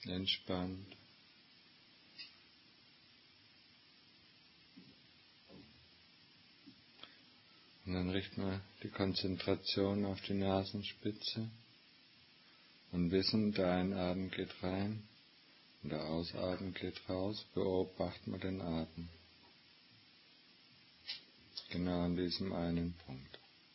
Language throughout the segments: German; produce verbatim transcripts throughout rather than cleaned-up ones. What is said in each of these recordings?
entspannt. Und dann richten wir die Konzentration auf die Nasenspitze und wissen, der Einatmen geht rein und der Ausatmen geht raus. Beobachten wir den Atem. Genau an diesem einen Punkt.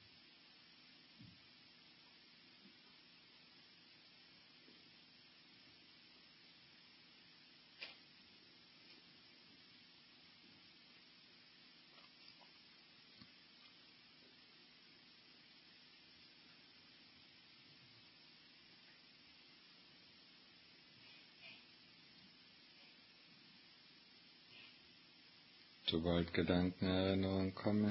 Sobald Gedanken, Erinnerungen kommen,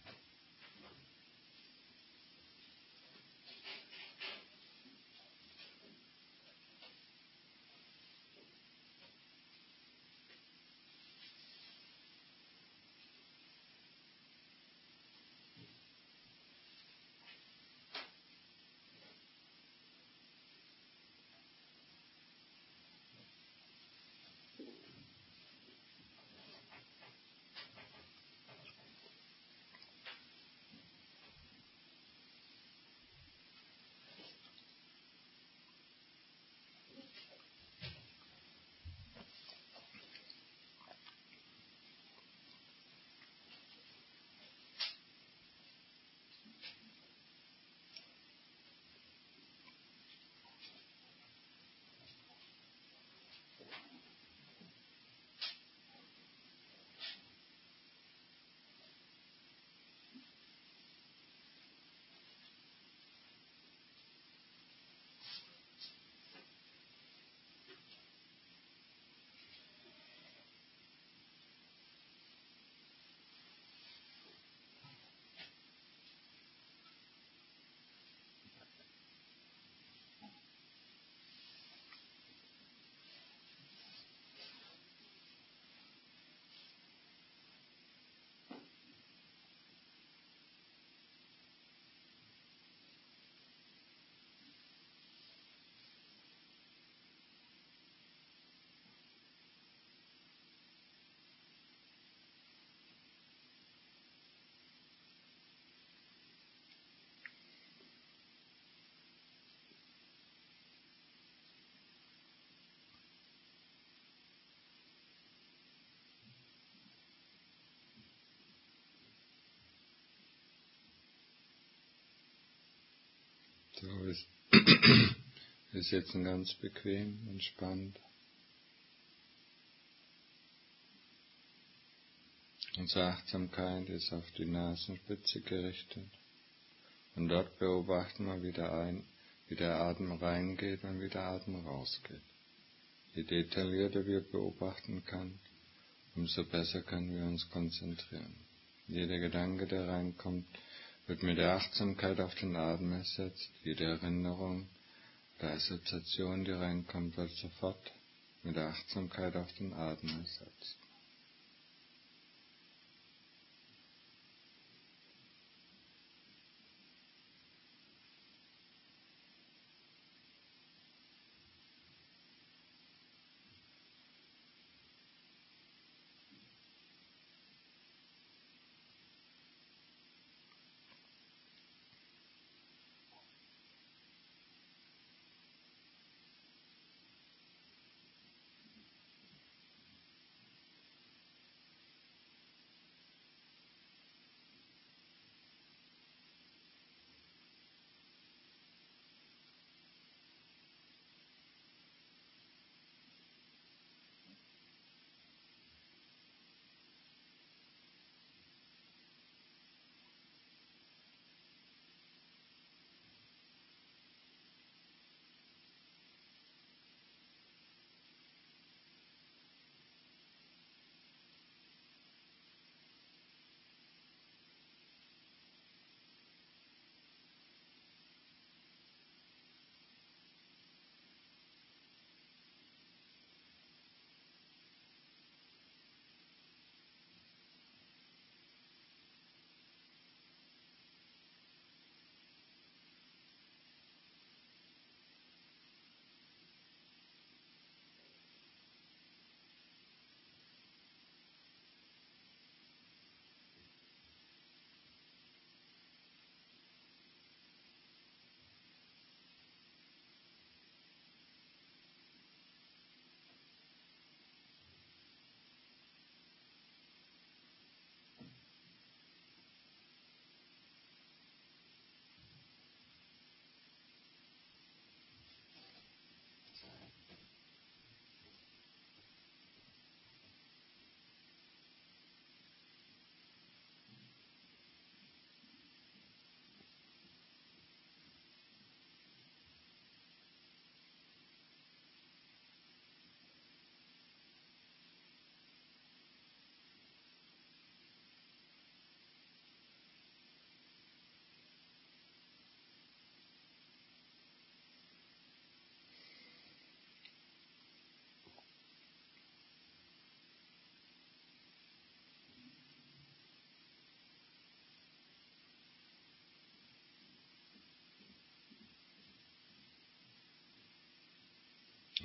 so ist, ist jetzt ganz bequem, entspannt. Unsere Achtsamkeit ist auf die Nasenspitze gerichtet. Und dort beobachten wir, wie der, ein, wie der Atem reingeht und wie der Atem rausgeht. Je detaillierter wir beobachten können, umso besser können wir uns konzentrieren. Jeder Gedanke, der reinkommt, wird mit der Achtsamkeit auf den Atem ersetzt. Jede Erinnerung oder Assoziation, die reinkommt, wird sofort mit der Achtsamkeit auf den Atem ersetzt.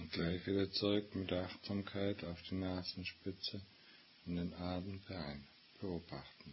Gleich wieder zurück mit der Achtsamkeit auf die Nasenspitze und den Atem beobachten.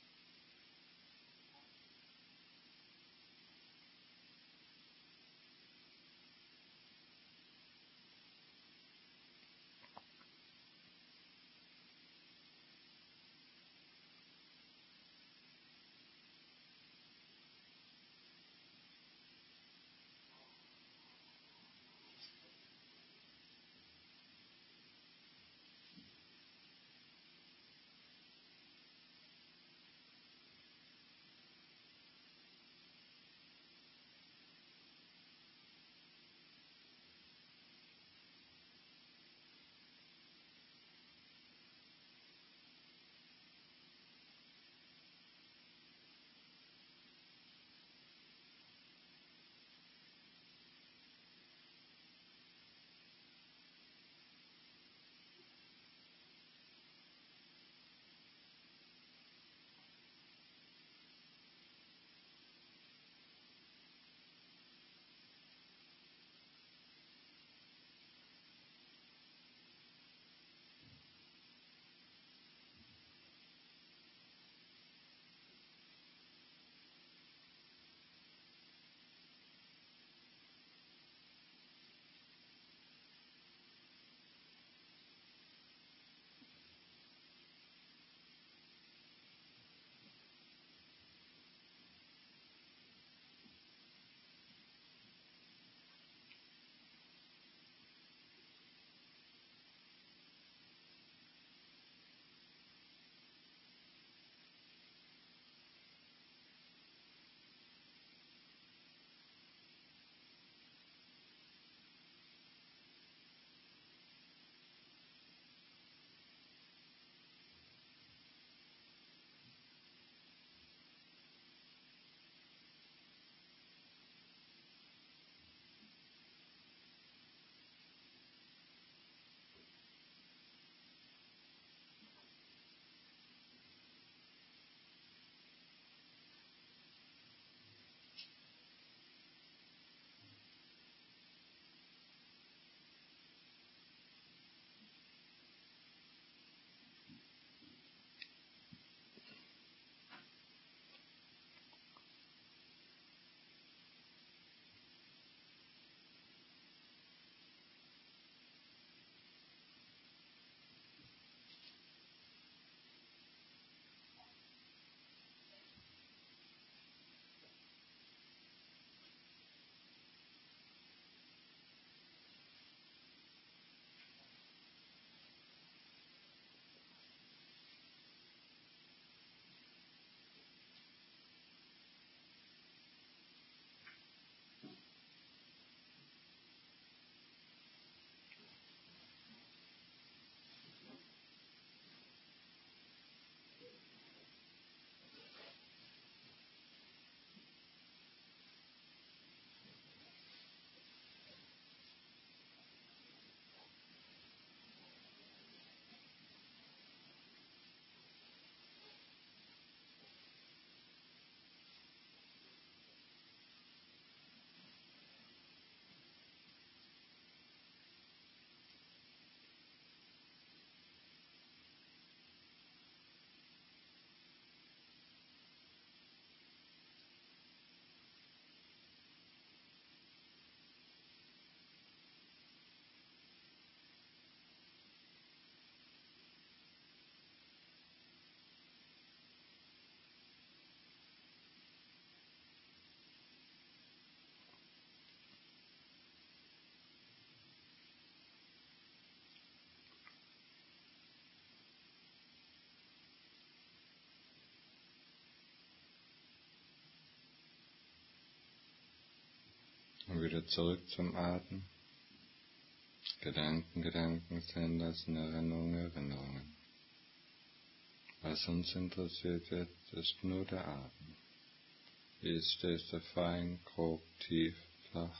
Und wieder zurück zum Atem. Gedanken, Gedanken sein lassen, Erinnerungen, Erinnerungen. Was uns interessiert jetzt, ist nur der Atem. Wie ist er, ist er fein, grob, tief, flach?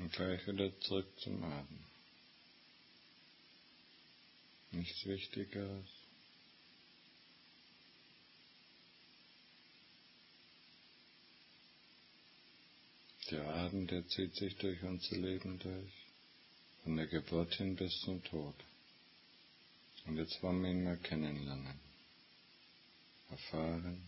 Und gleich wieder zurück zum Atem. Nichts Wichtigeres. Der Atem, der zieht sich durch unser Leben durch, von der Geburt hin bis zum Tod. Und jetzt wollen wir ihn mal kennenlernen, erfahren.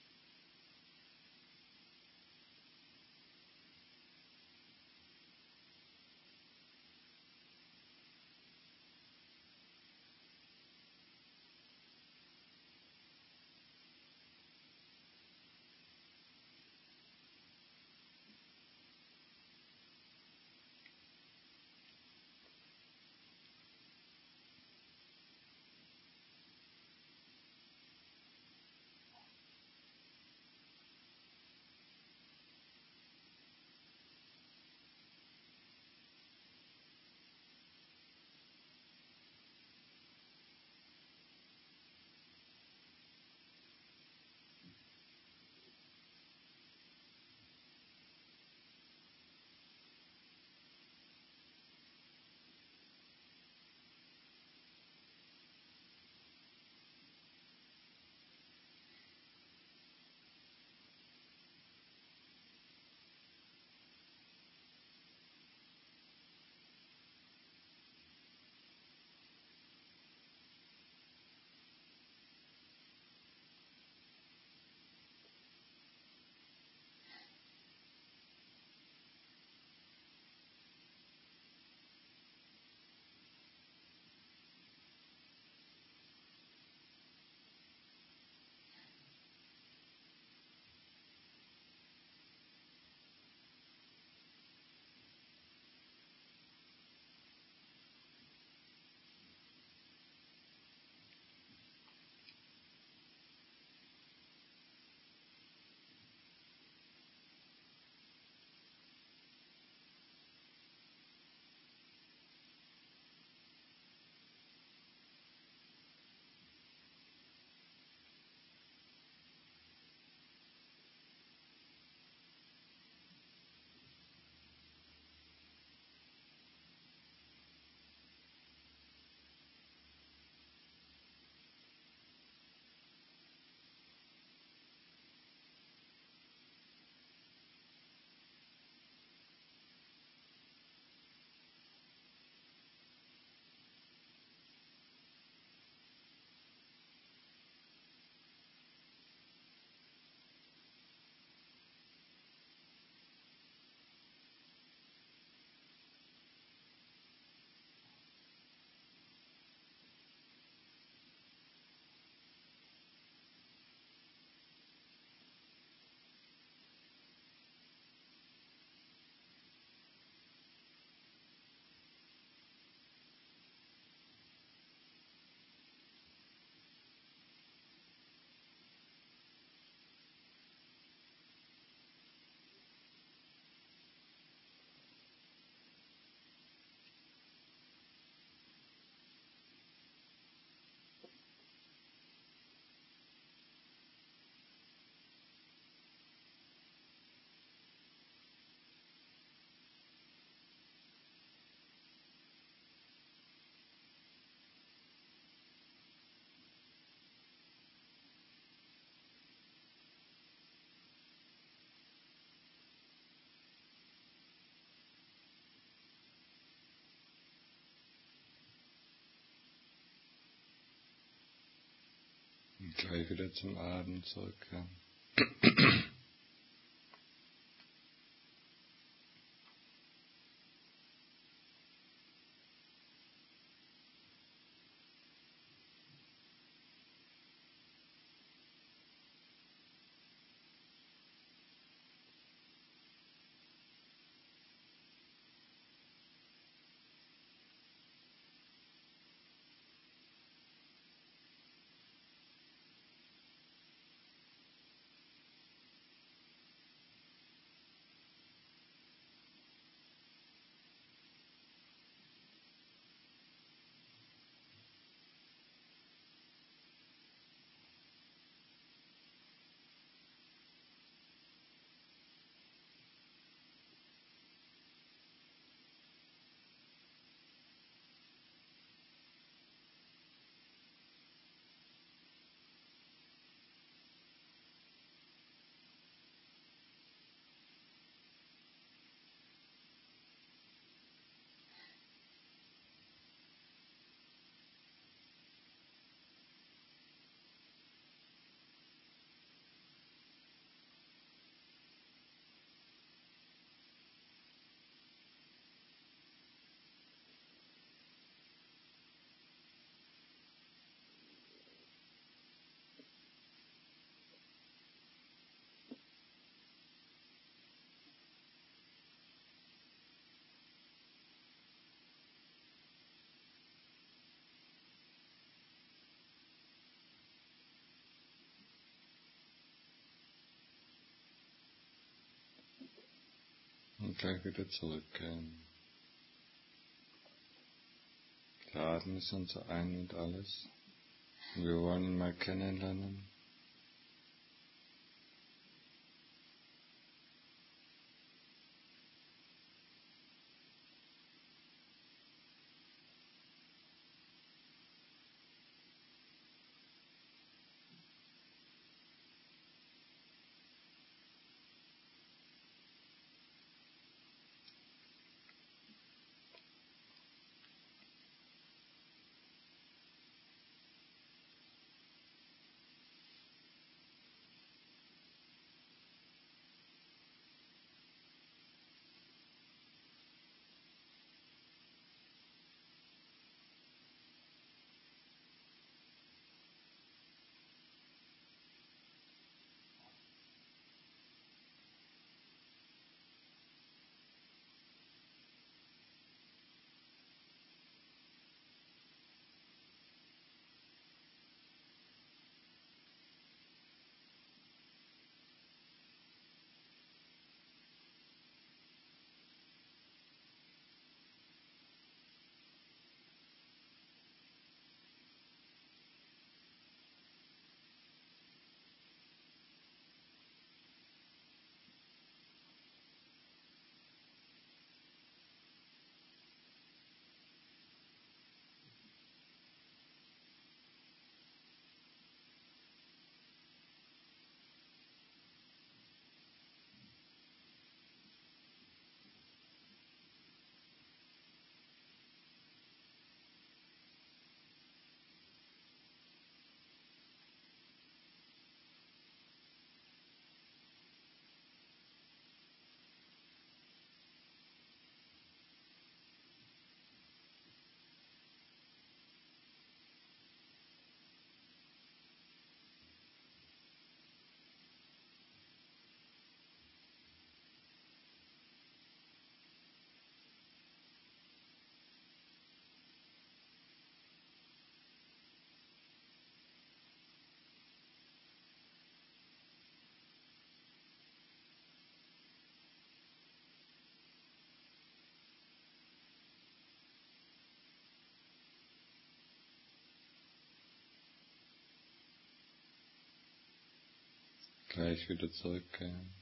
Und gleich wieder zum Atem zurückkehren. und gleich wieder zurückkehren. Der Atem ist unser Ein und Alles und wir wollen ihn mal kennenlernen. Gleich wieder zurückkehren.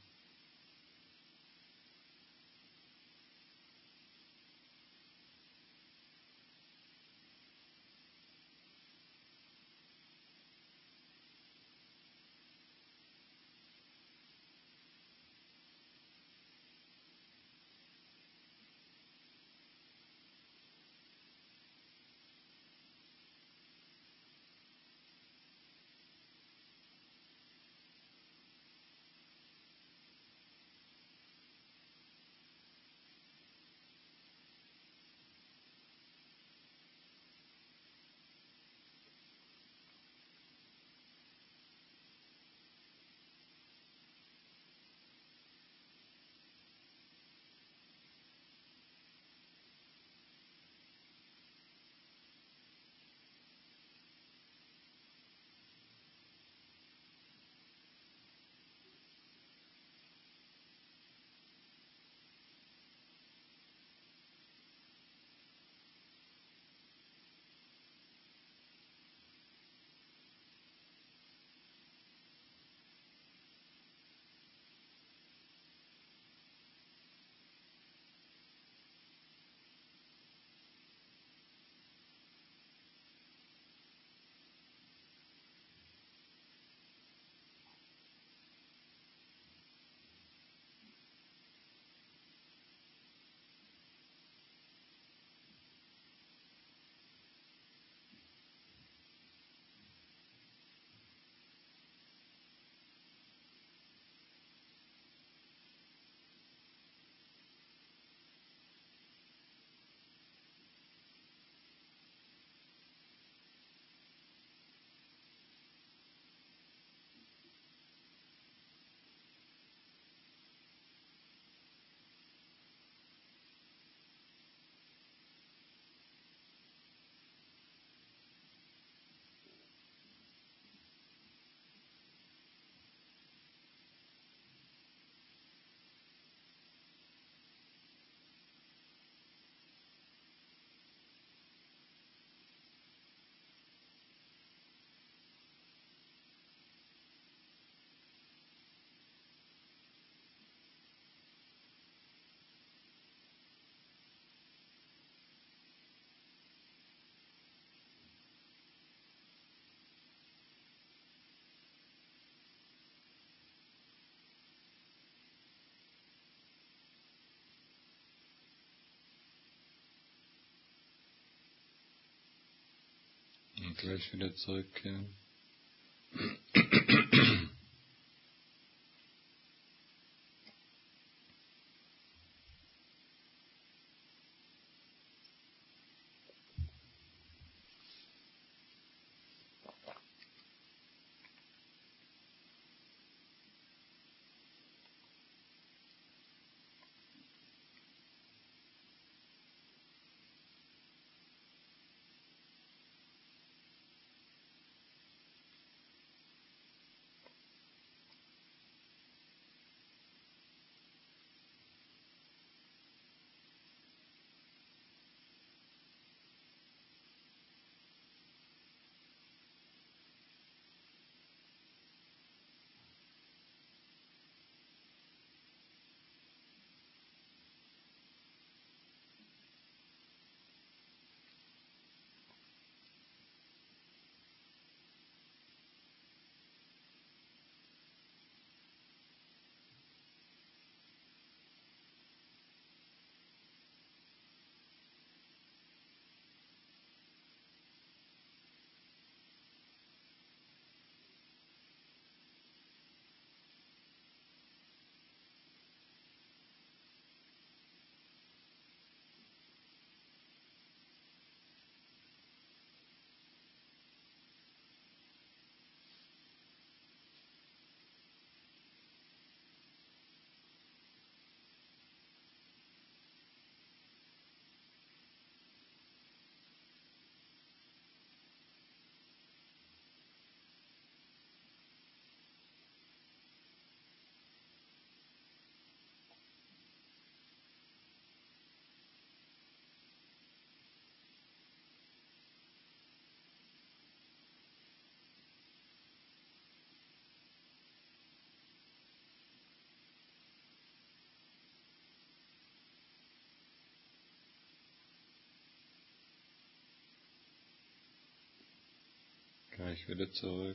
gleich wieder zurückkehren. Gleich wieder zurück.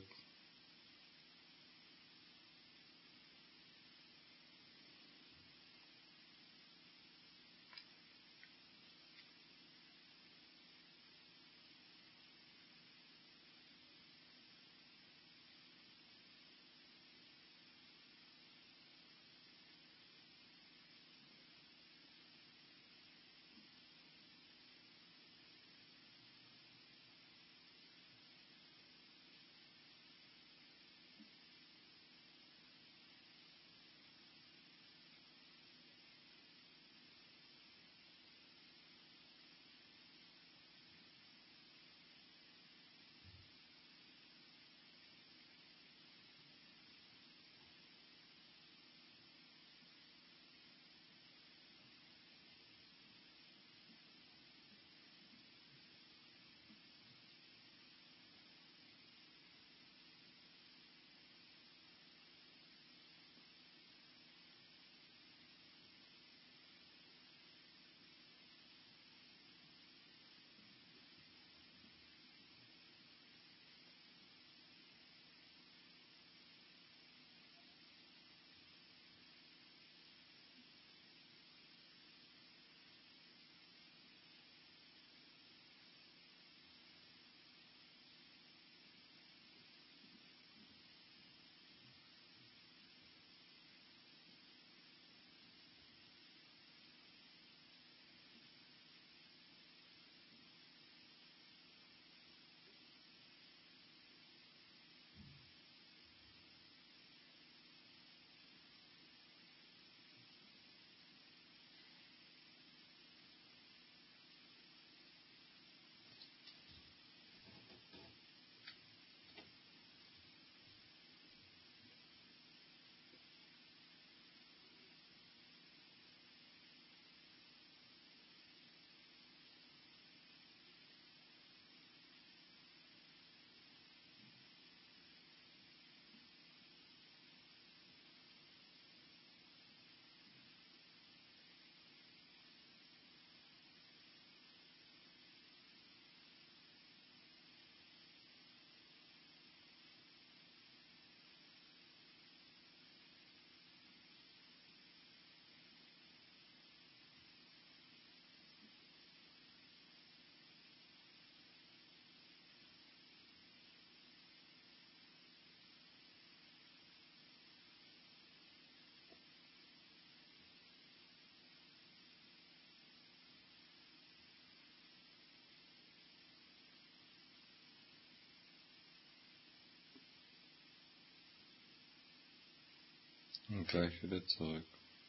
Und gleich wieder zurück.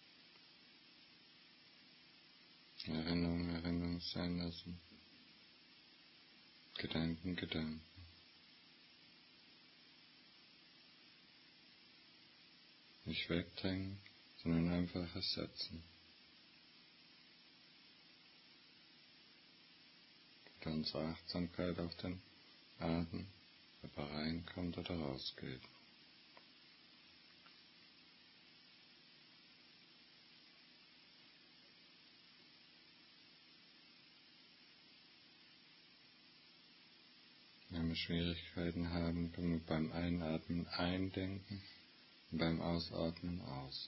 Erinnerung, Erinnerung sein lassen. Gedanken, Gedanken. Nicht wegdrängen, sondern einfach ersetzen. Mit unserer Achtsamkeit auf den Atem, ob er reinkommt oder rausgeht. Wenn wir Schwierigkeiten haben, können wir beim Einatmen eindenken und beim Ausatmen aus.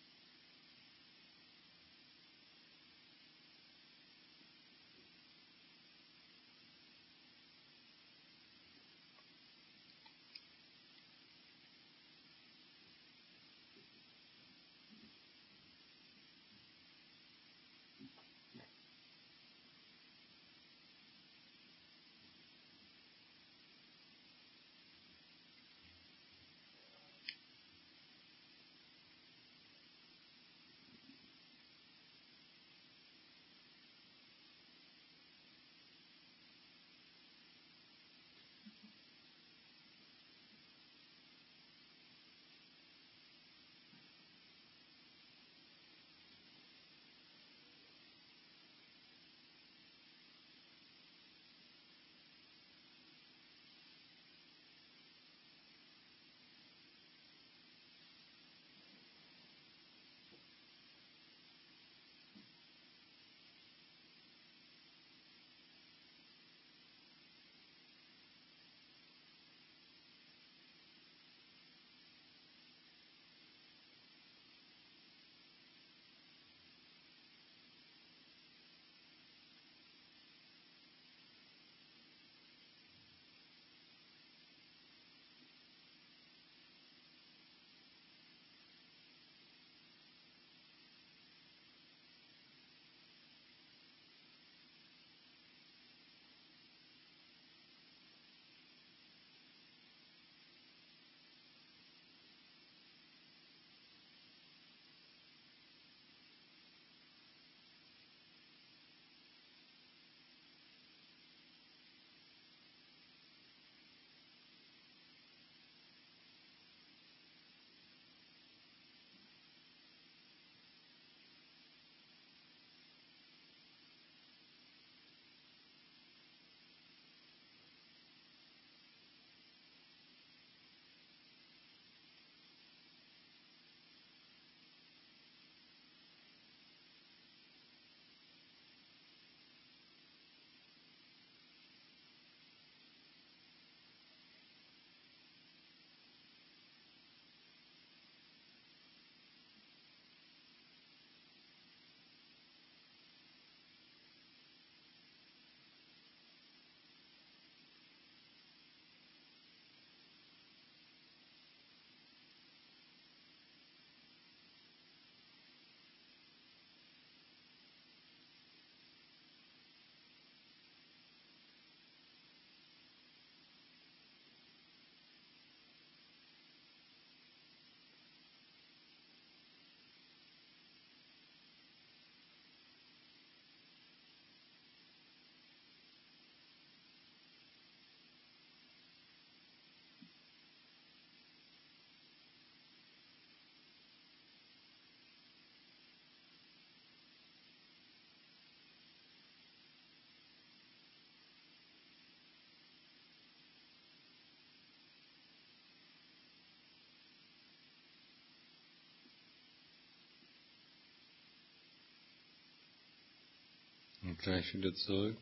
Und gleich wieder zurück,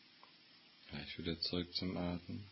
gleich wieder zurück zum Atmen.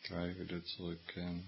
gleich wieder zurückkehren.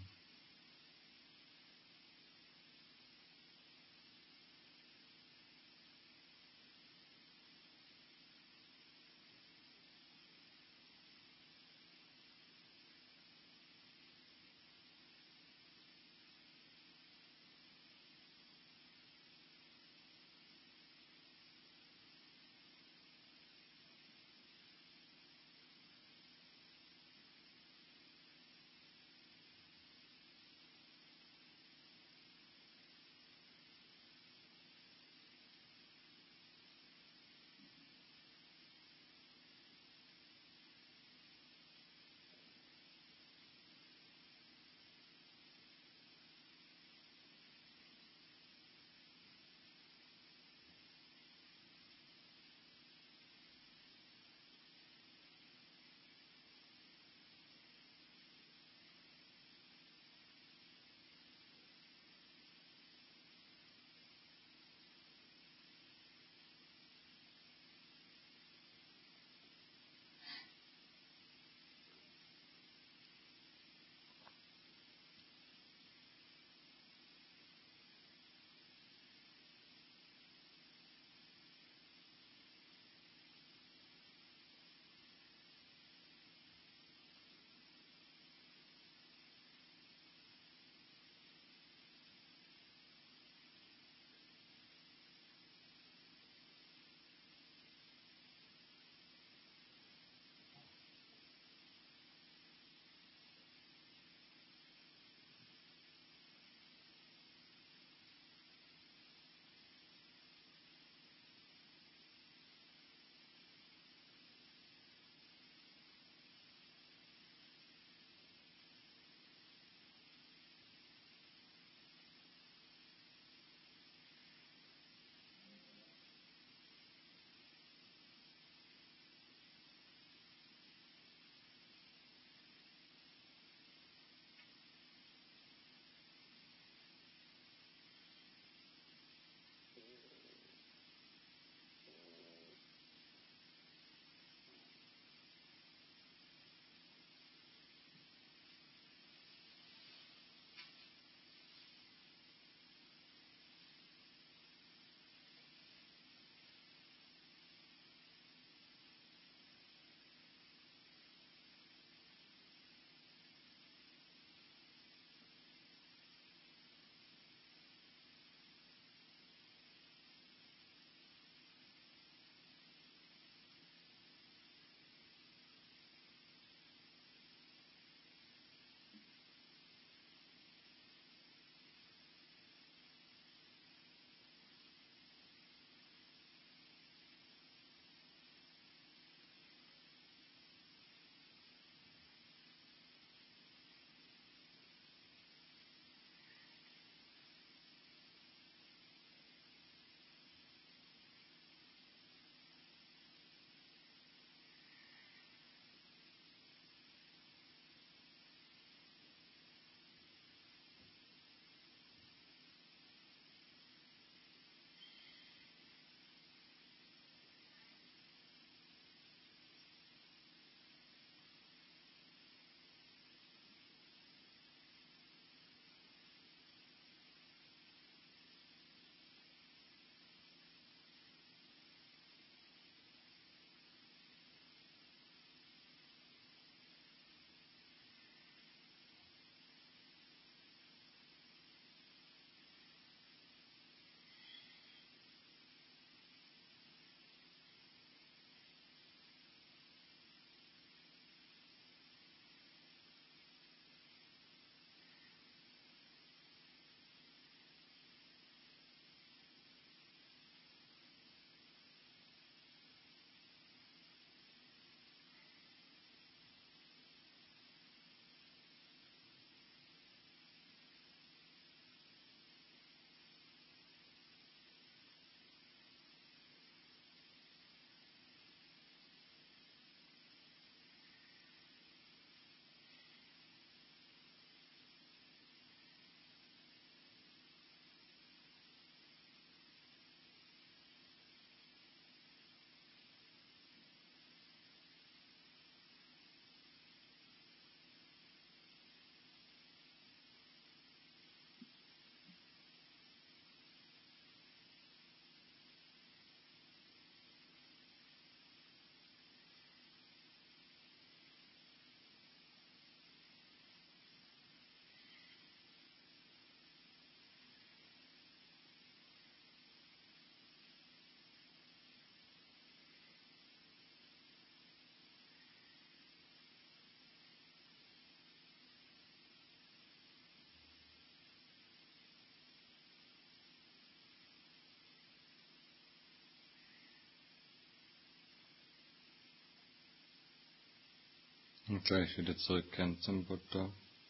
Und gleich wieder zurückkehren zum Buddha.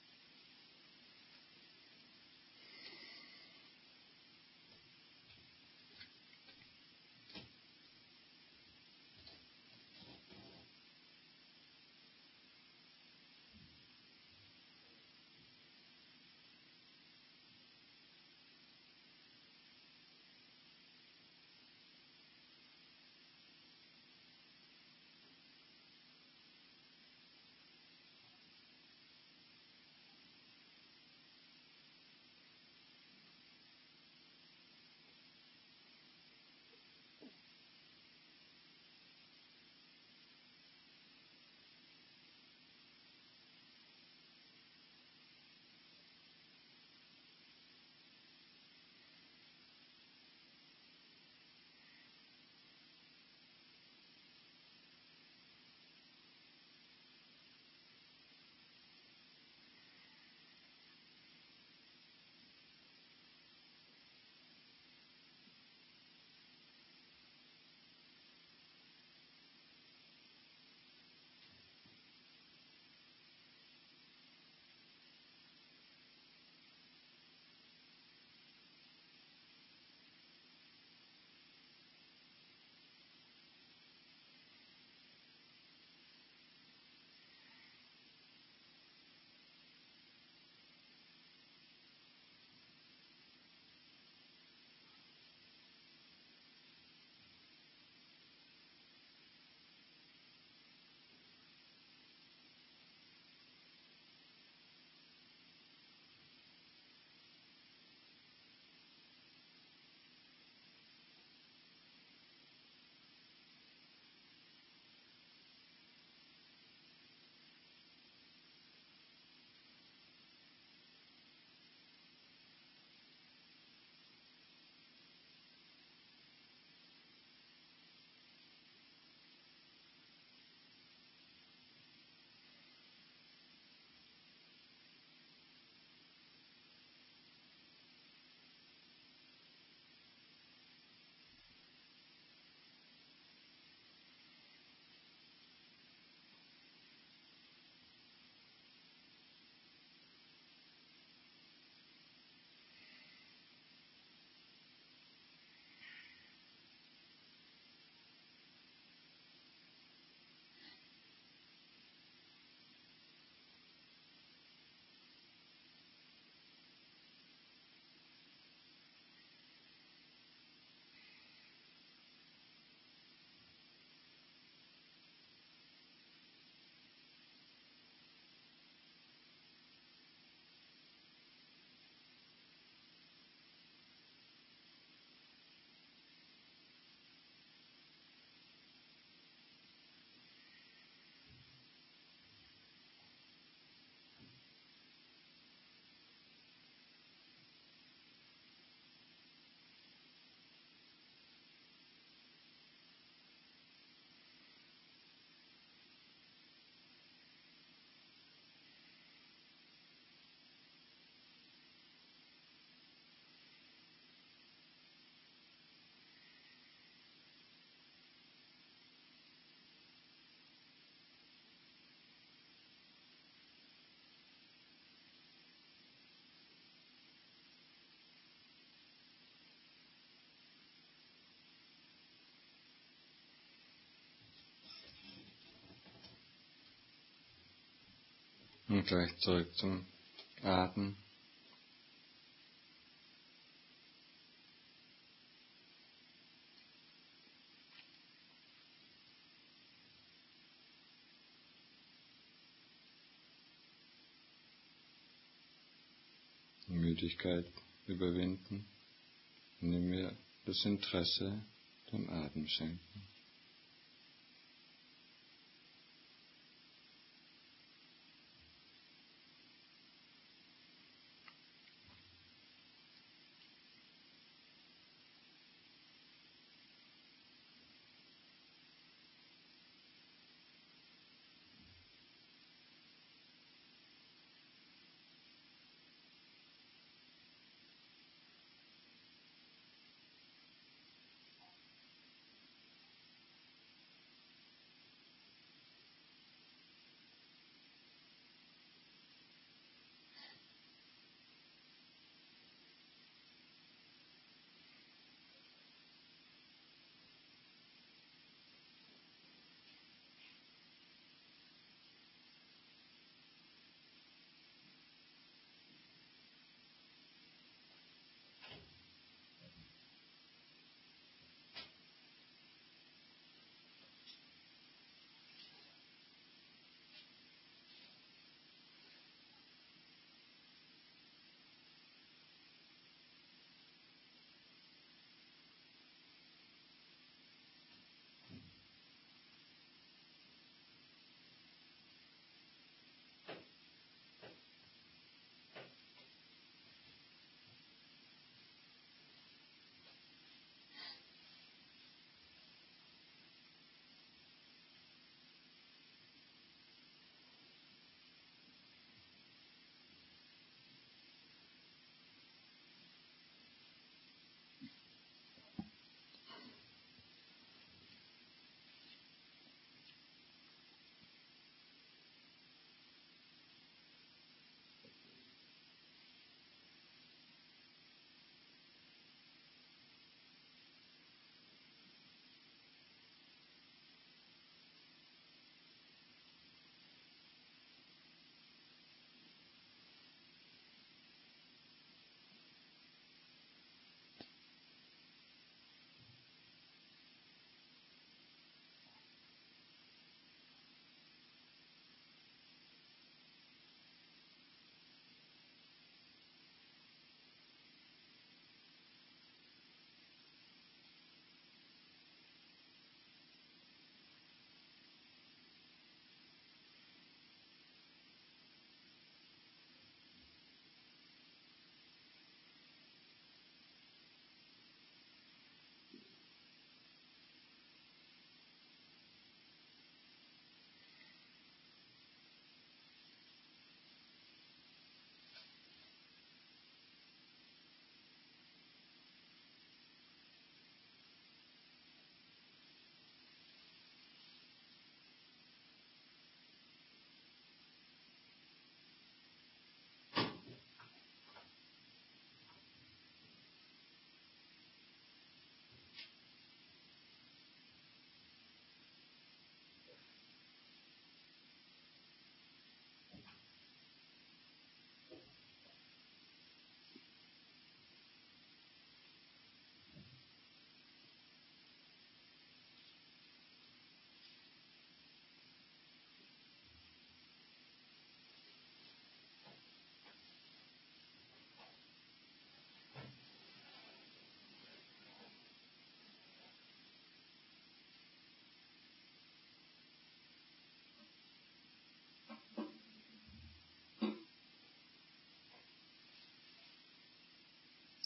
Und gleich zurück zum Atem. Die Müdigkeit überwinden, indem wir das Interesse dem Atem schenken.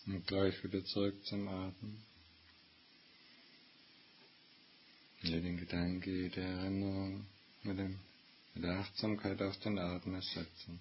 Und gleich wieder zurück zum Atmen. Jeden Gedanke, jede Erinnerung mit, dem, mit der Achtsamkeit auf den Atem ersetzen.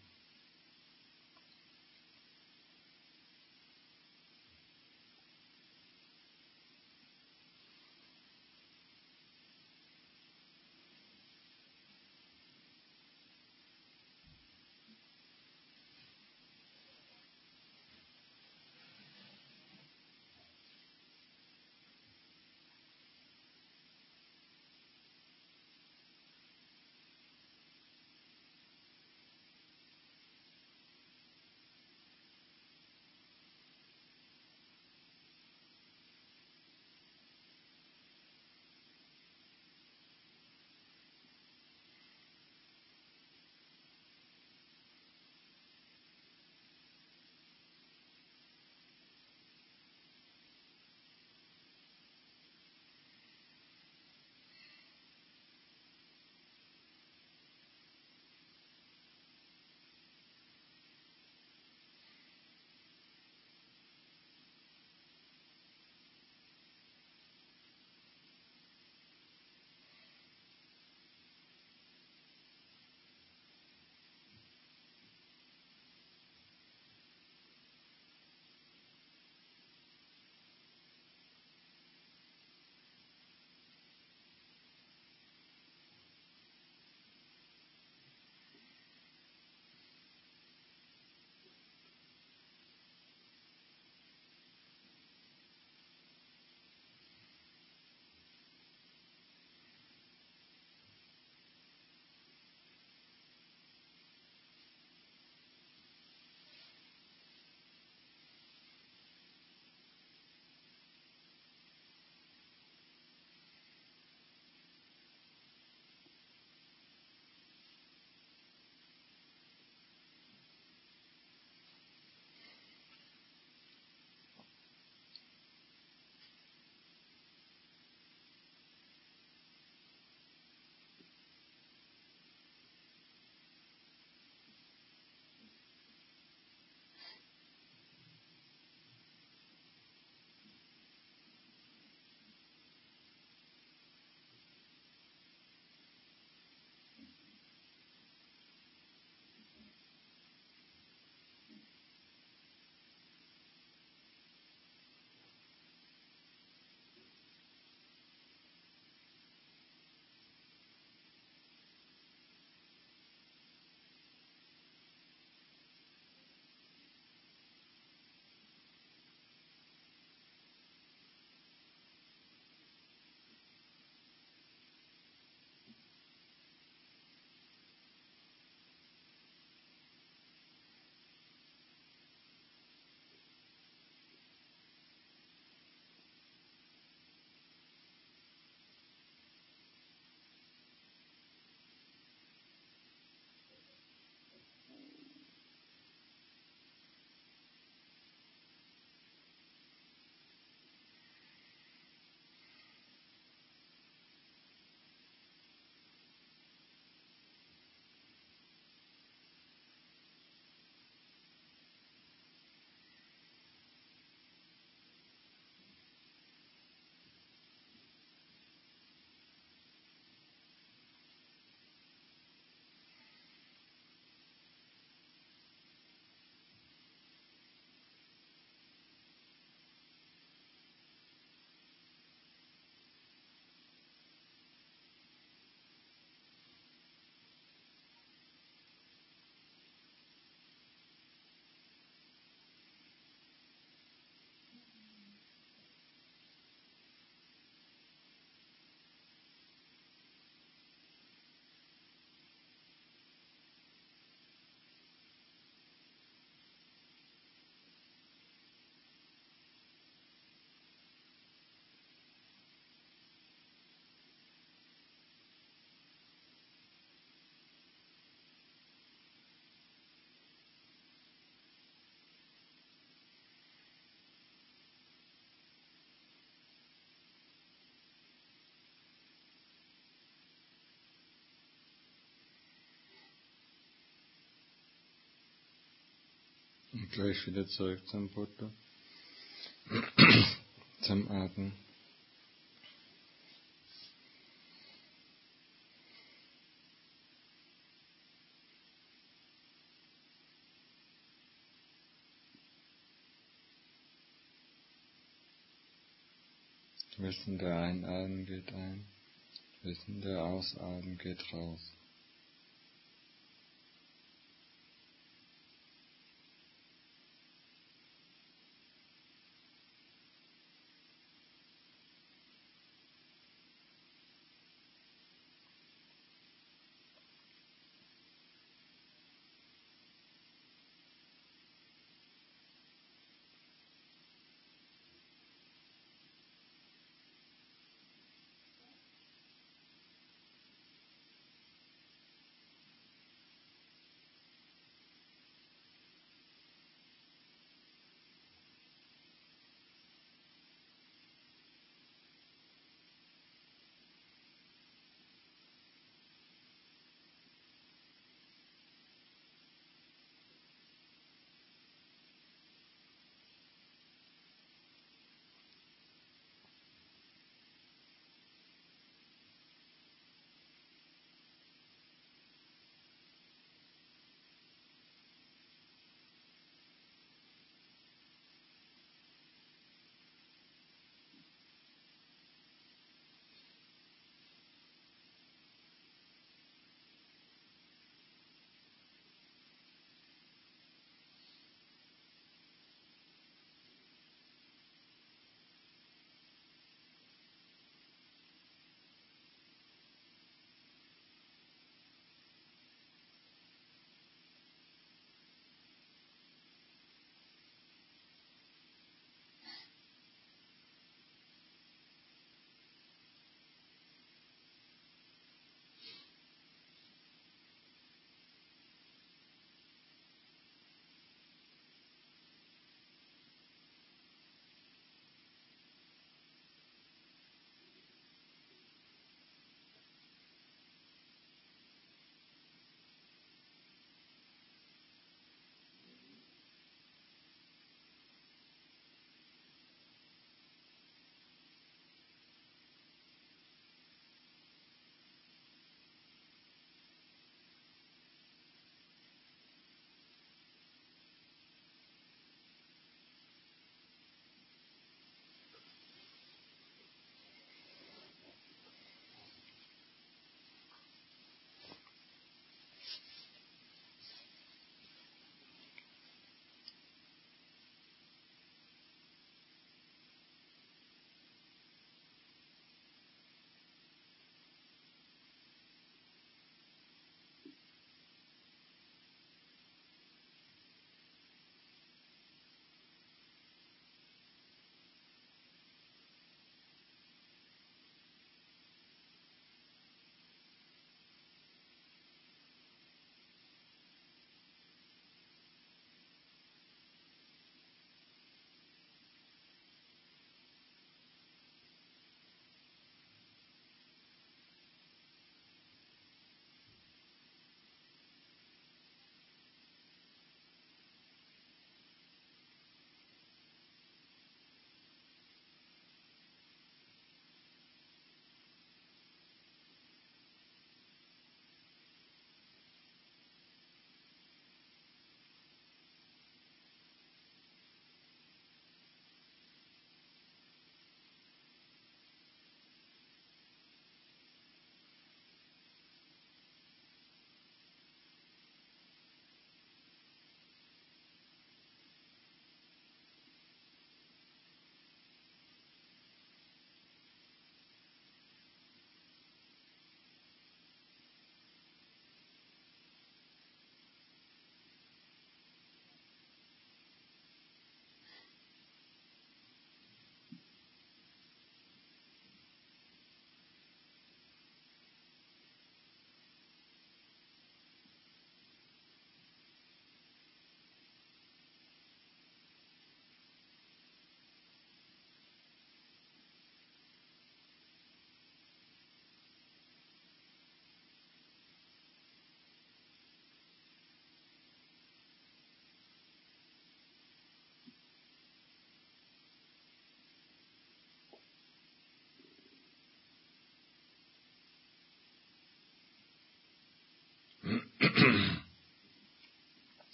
Und gleich wieder zurück zum Buddha. zum Atmen. Wissen, der Einatmen geht ein, Wissen, der Ausatmen geht raus.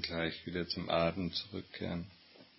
gleich wieder zum Atem zurückkehren.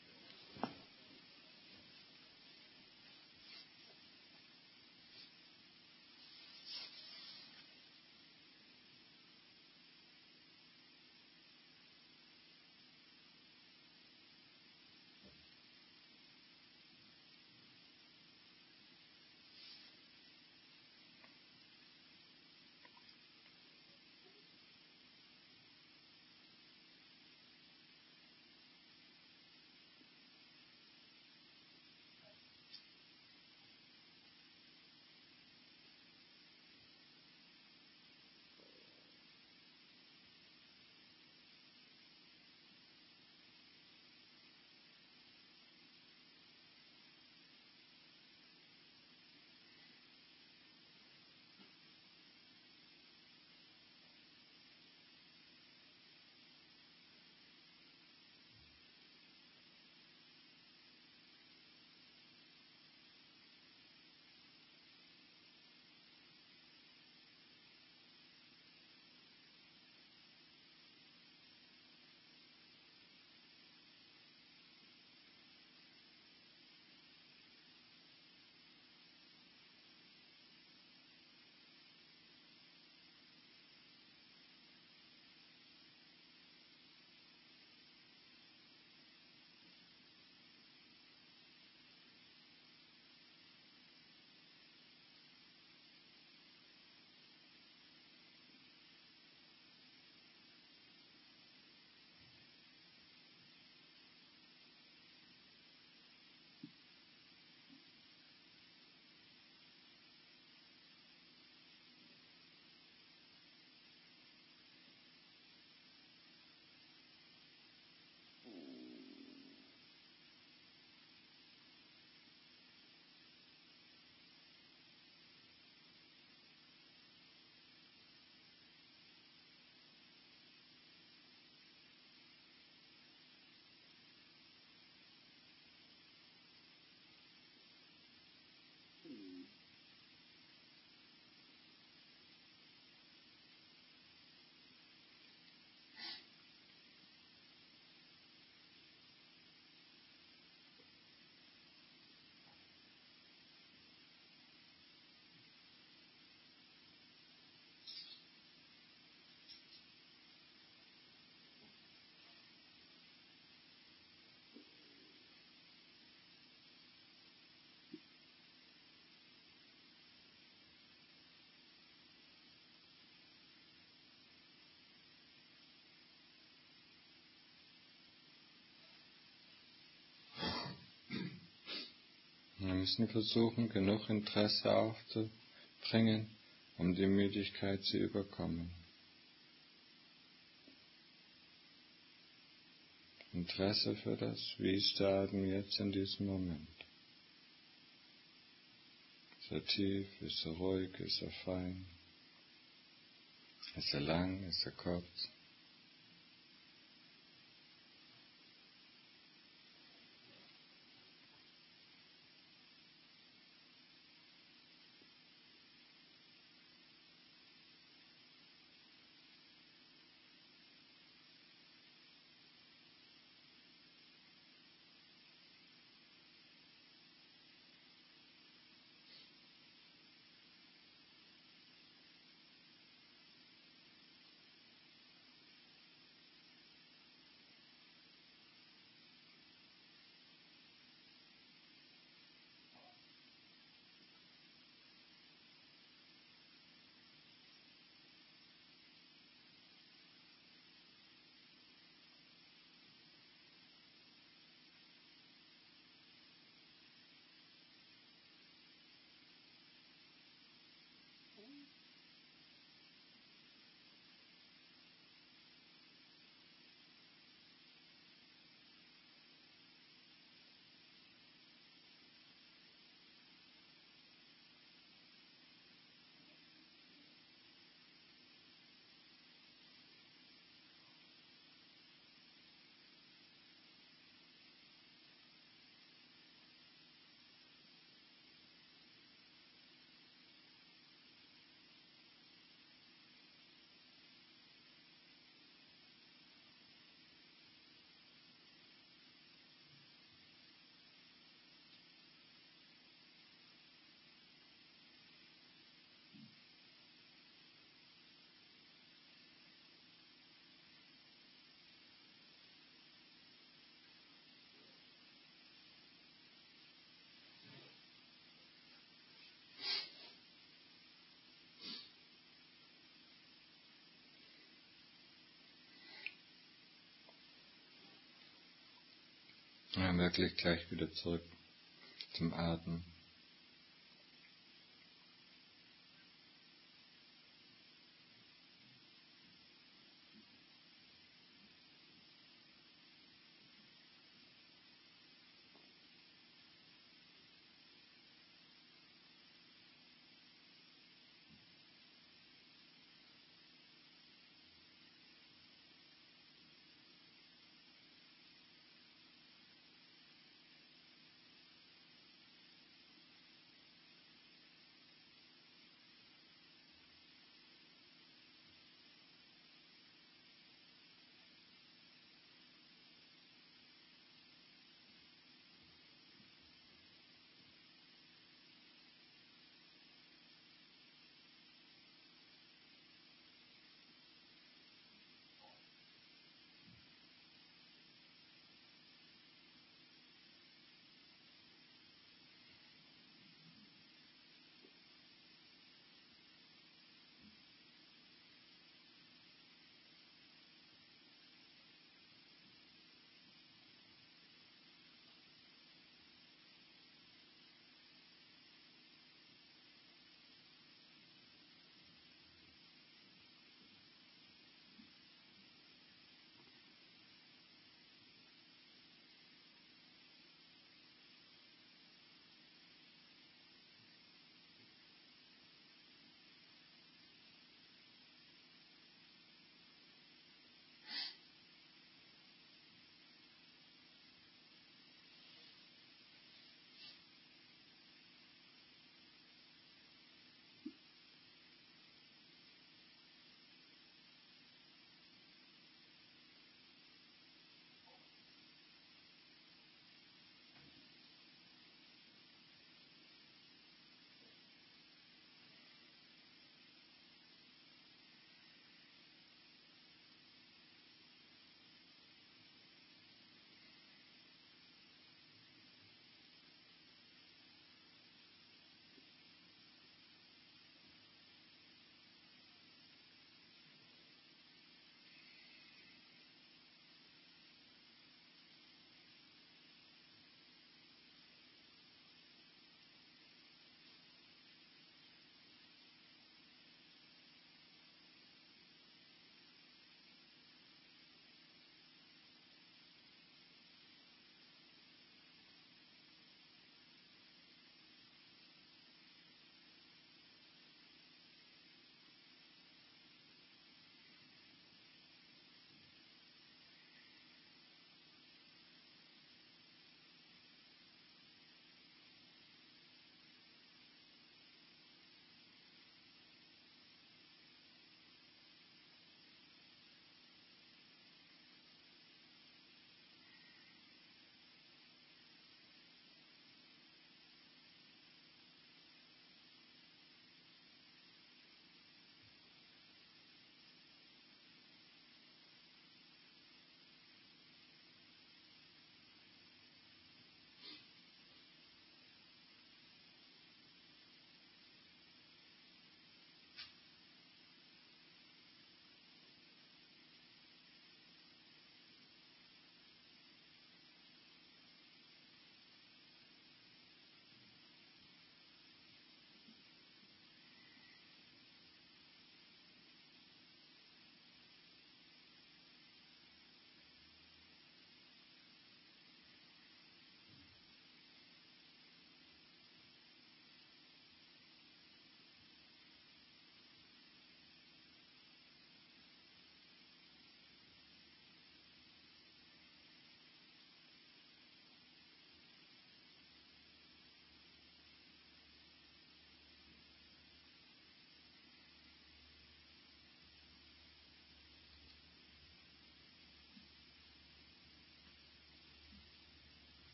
Wir müssen versuchen, genug Interesse aufzubringen, um die Müdigkeit zu überkommen. Interesse für das, wie ist der Atem jetzt in diesem Moment? Ist er tief, ist er ruhig, ist er fein? Ist er lang, ist er kurz? Ja, wirklich gleich wieder zurück zum Atmen.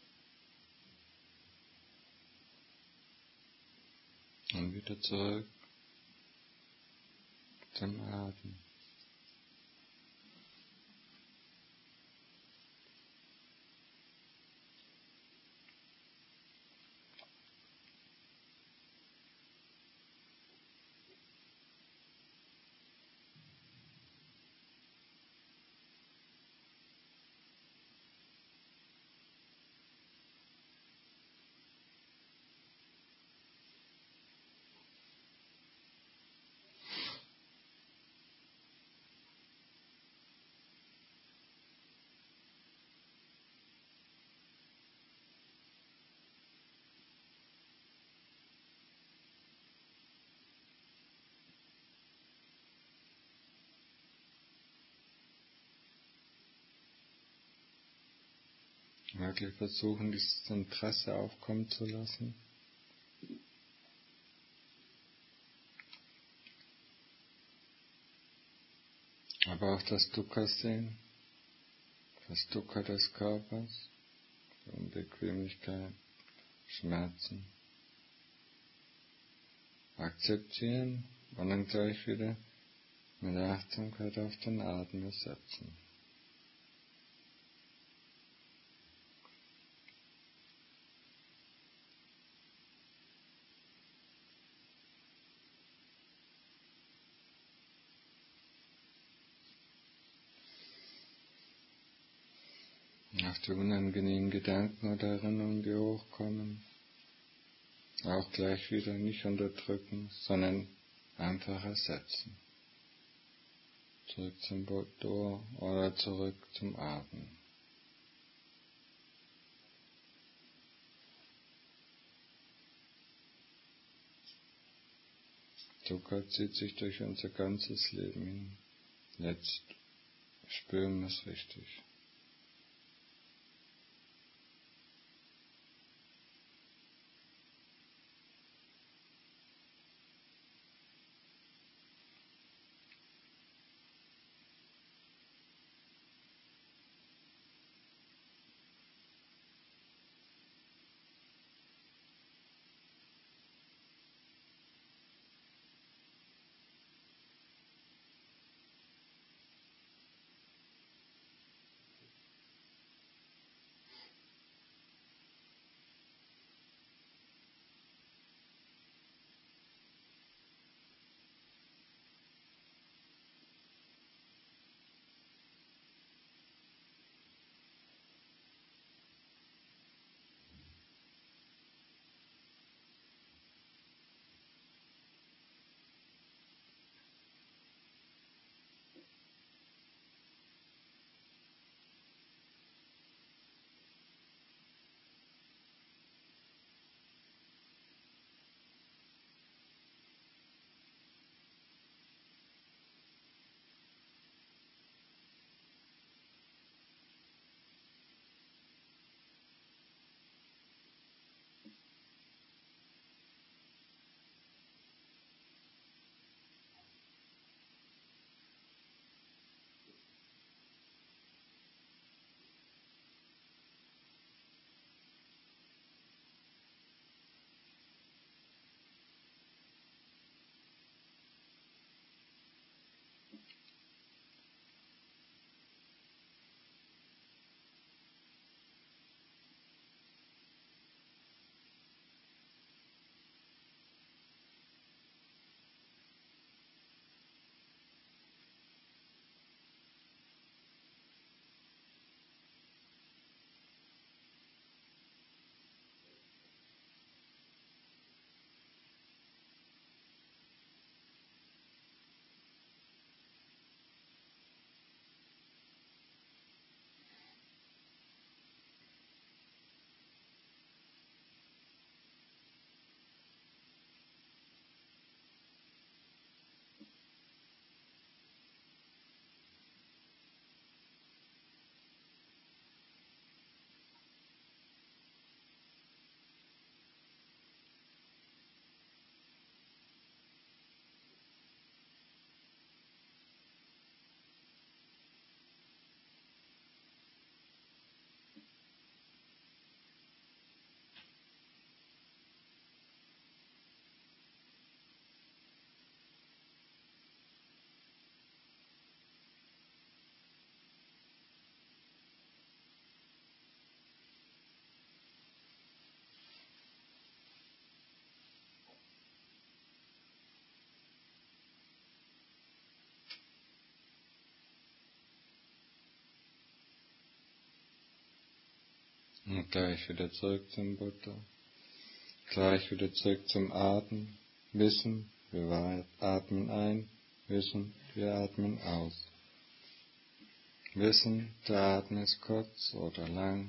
Und wieder zurück zum Atem. Wirklich versuchen, dieses Interesse aufkommen zu lassen. Aber auch das Dukkha sehen, das Dukkha des Körpers, die Unbequemlichkeit, Schmerzen. Akzeptieren und dann gleich wieder mit der Achtsamkeit auf den Atem ersetzen. Auch die unangenehmen Gedanken oder Erinnerungen, die hochkommen, auch gleich wieder nicht unterdrücken, sondern einfach ersetzen. Zurück zum Buddha oder zurück zum Atem. Dukkha zieht sich durch unser ganzes Leben hin. Jetzt spüren wir es richtig. Und gleich wieder zurück zum Buddha. Gleich wieder zurück zum Atmen. Wissen, wir atmen ein. Wissen, wir atmen aus. Wissen, der Atem ist kurz oder lang.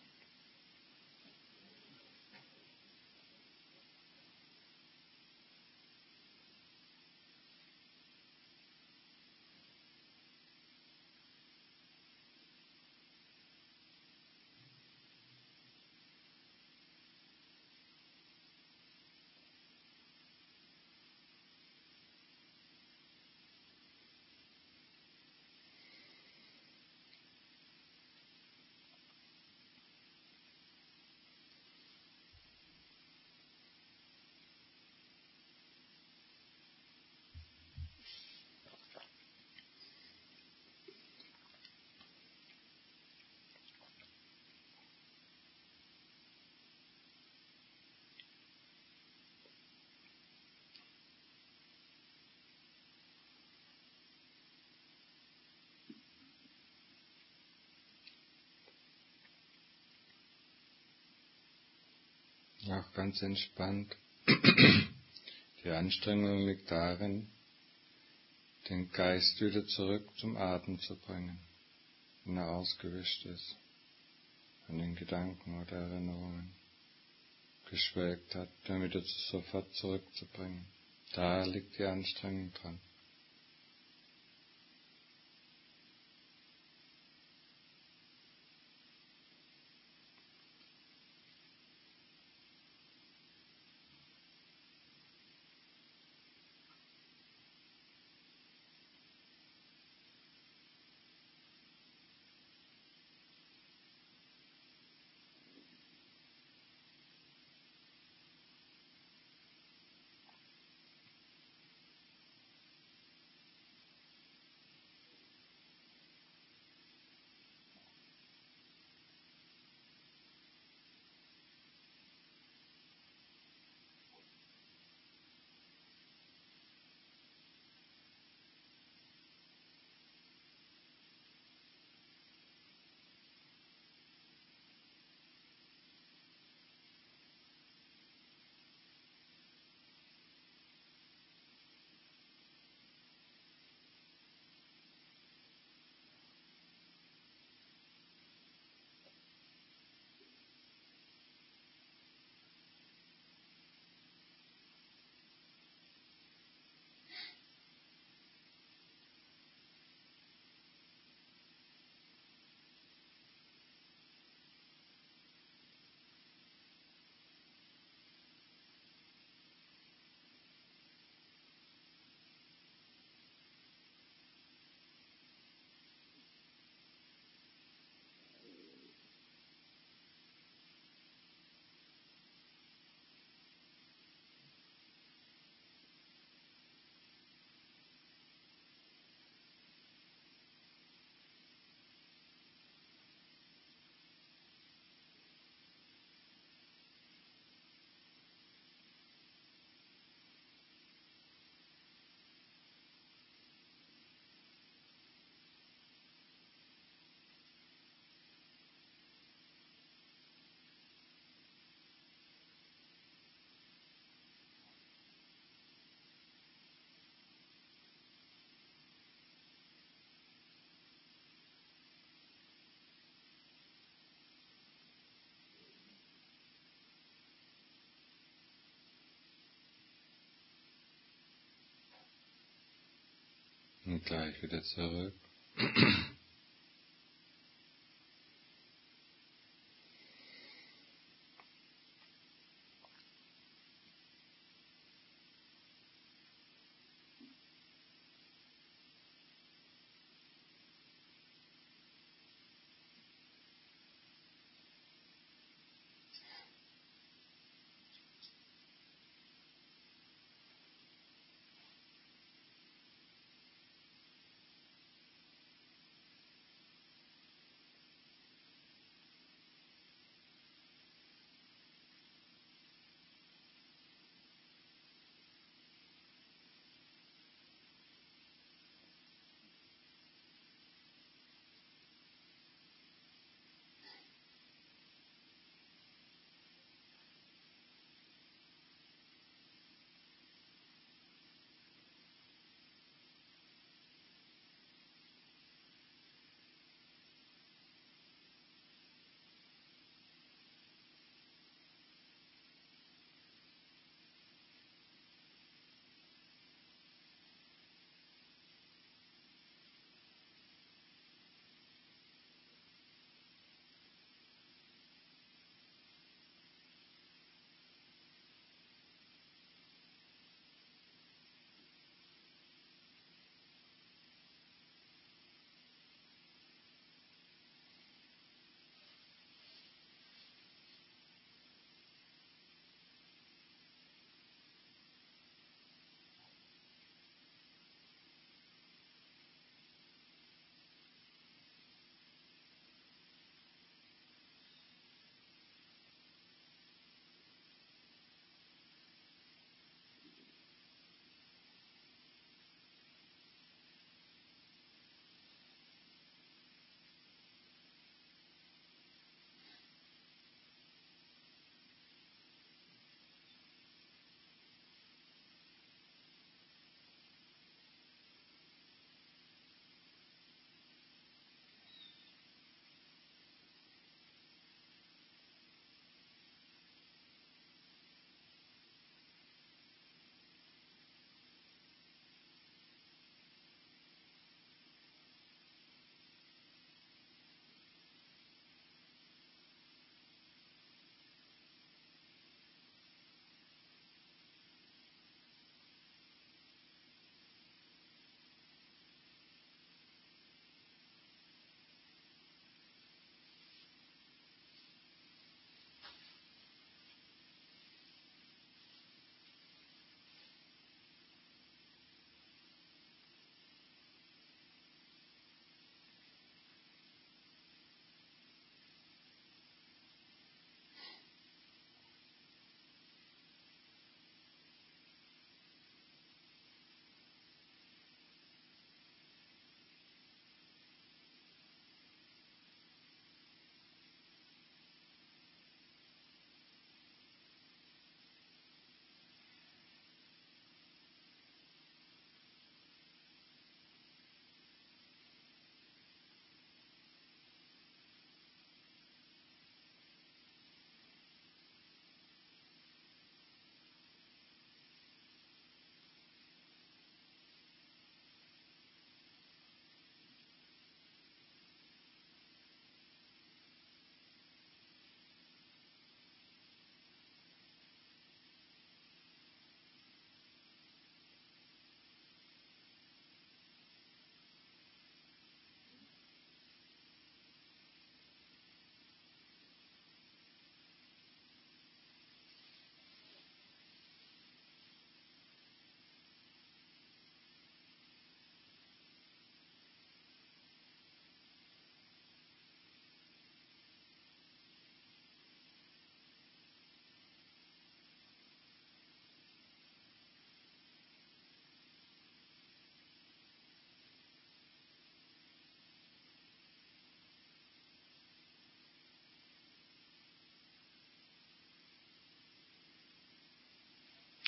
Auch ganz entspannt. Die Anstrengung liegt darin, den Geist wieder zurück zum Atem zu bringen, wenn er ausgewischt ist, von den Gedanken oder Erinnerungen geschwelgt hat, dann wieder sofort zurückzubringen. Da liegt die Anstrengung dran. Und gleich wieder zurück.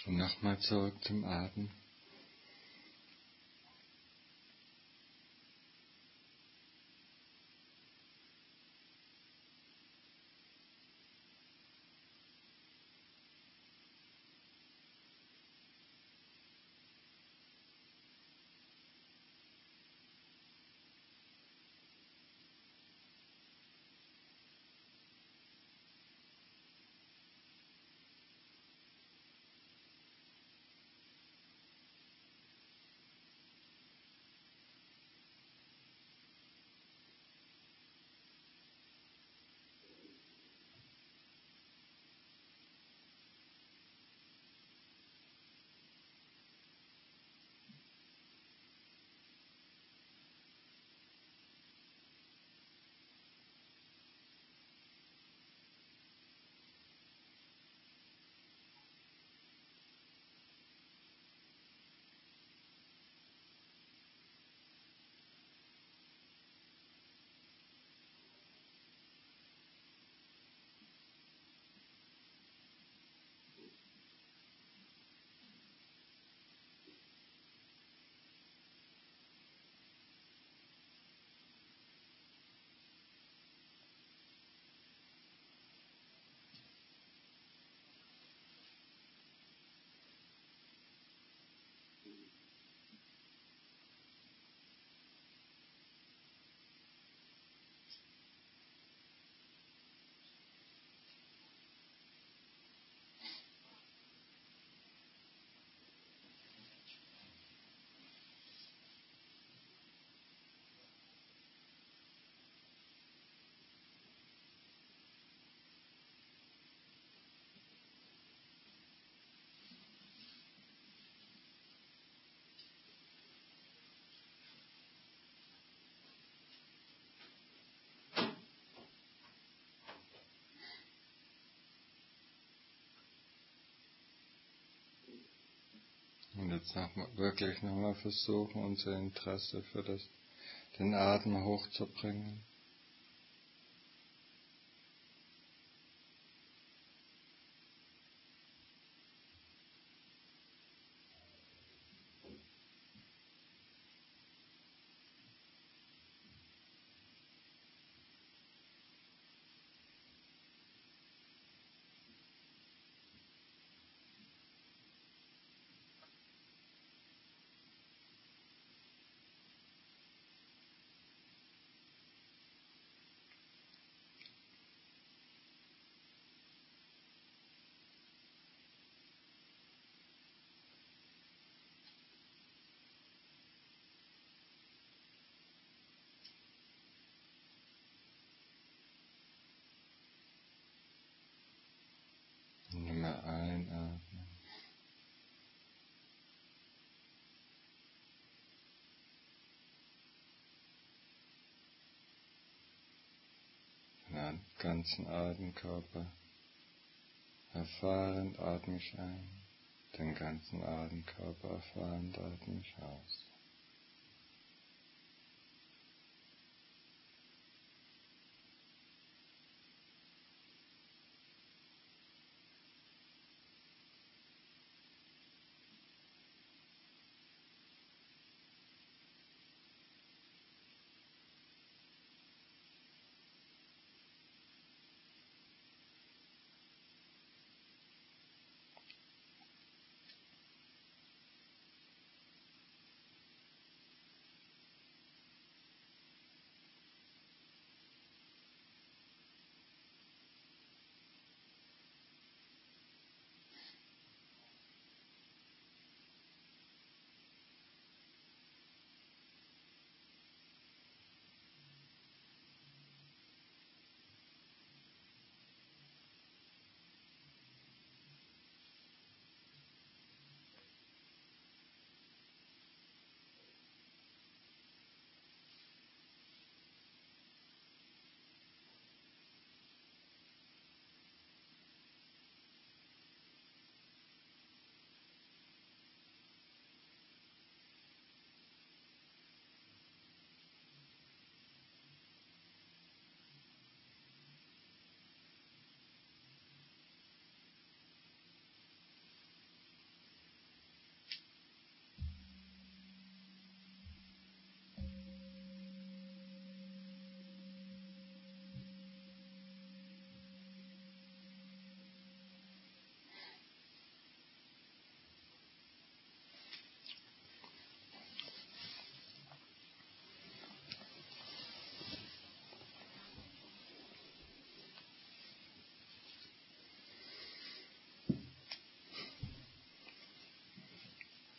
Und nochmal zurück zum Atem. Und jetzt noch mal, wirklich nochmal versuchen, unser Interesse für das, den Atem hochzubringen. Und immer einatmen. Den ganzen Atemkörper erfahrend atme ich ein, den ganzen Atemkörper erfahrend atme ich aus.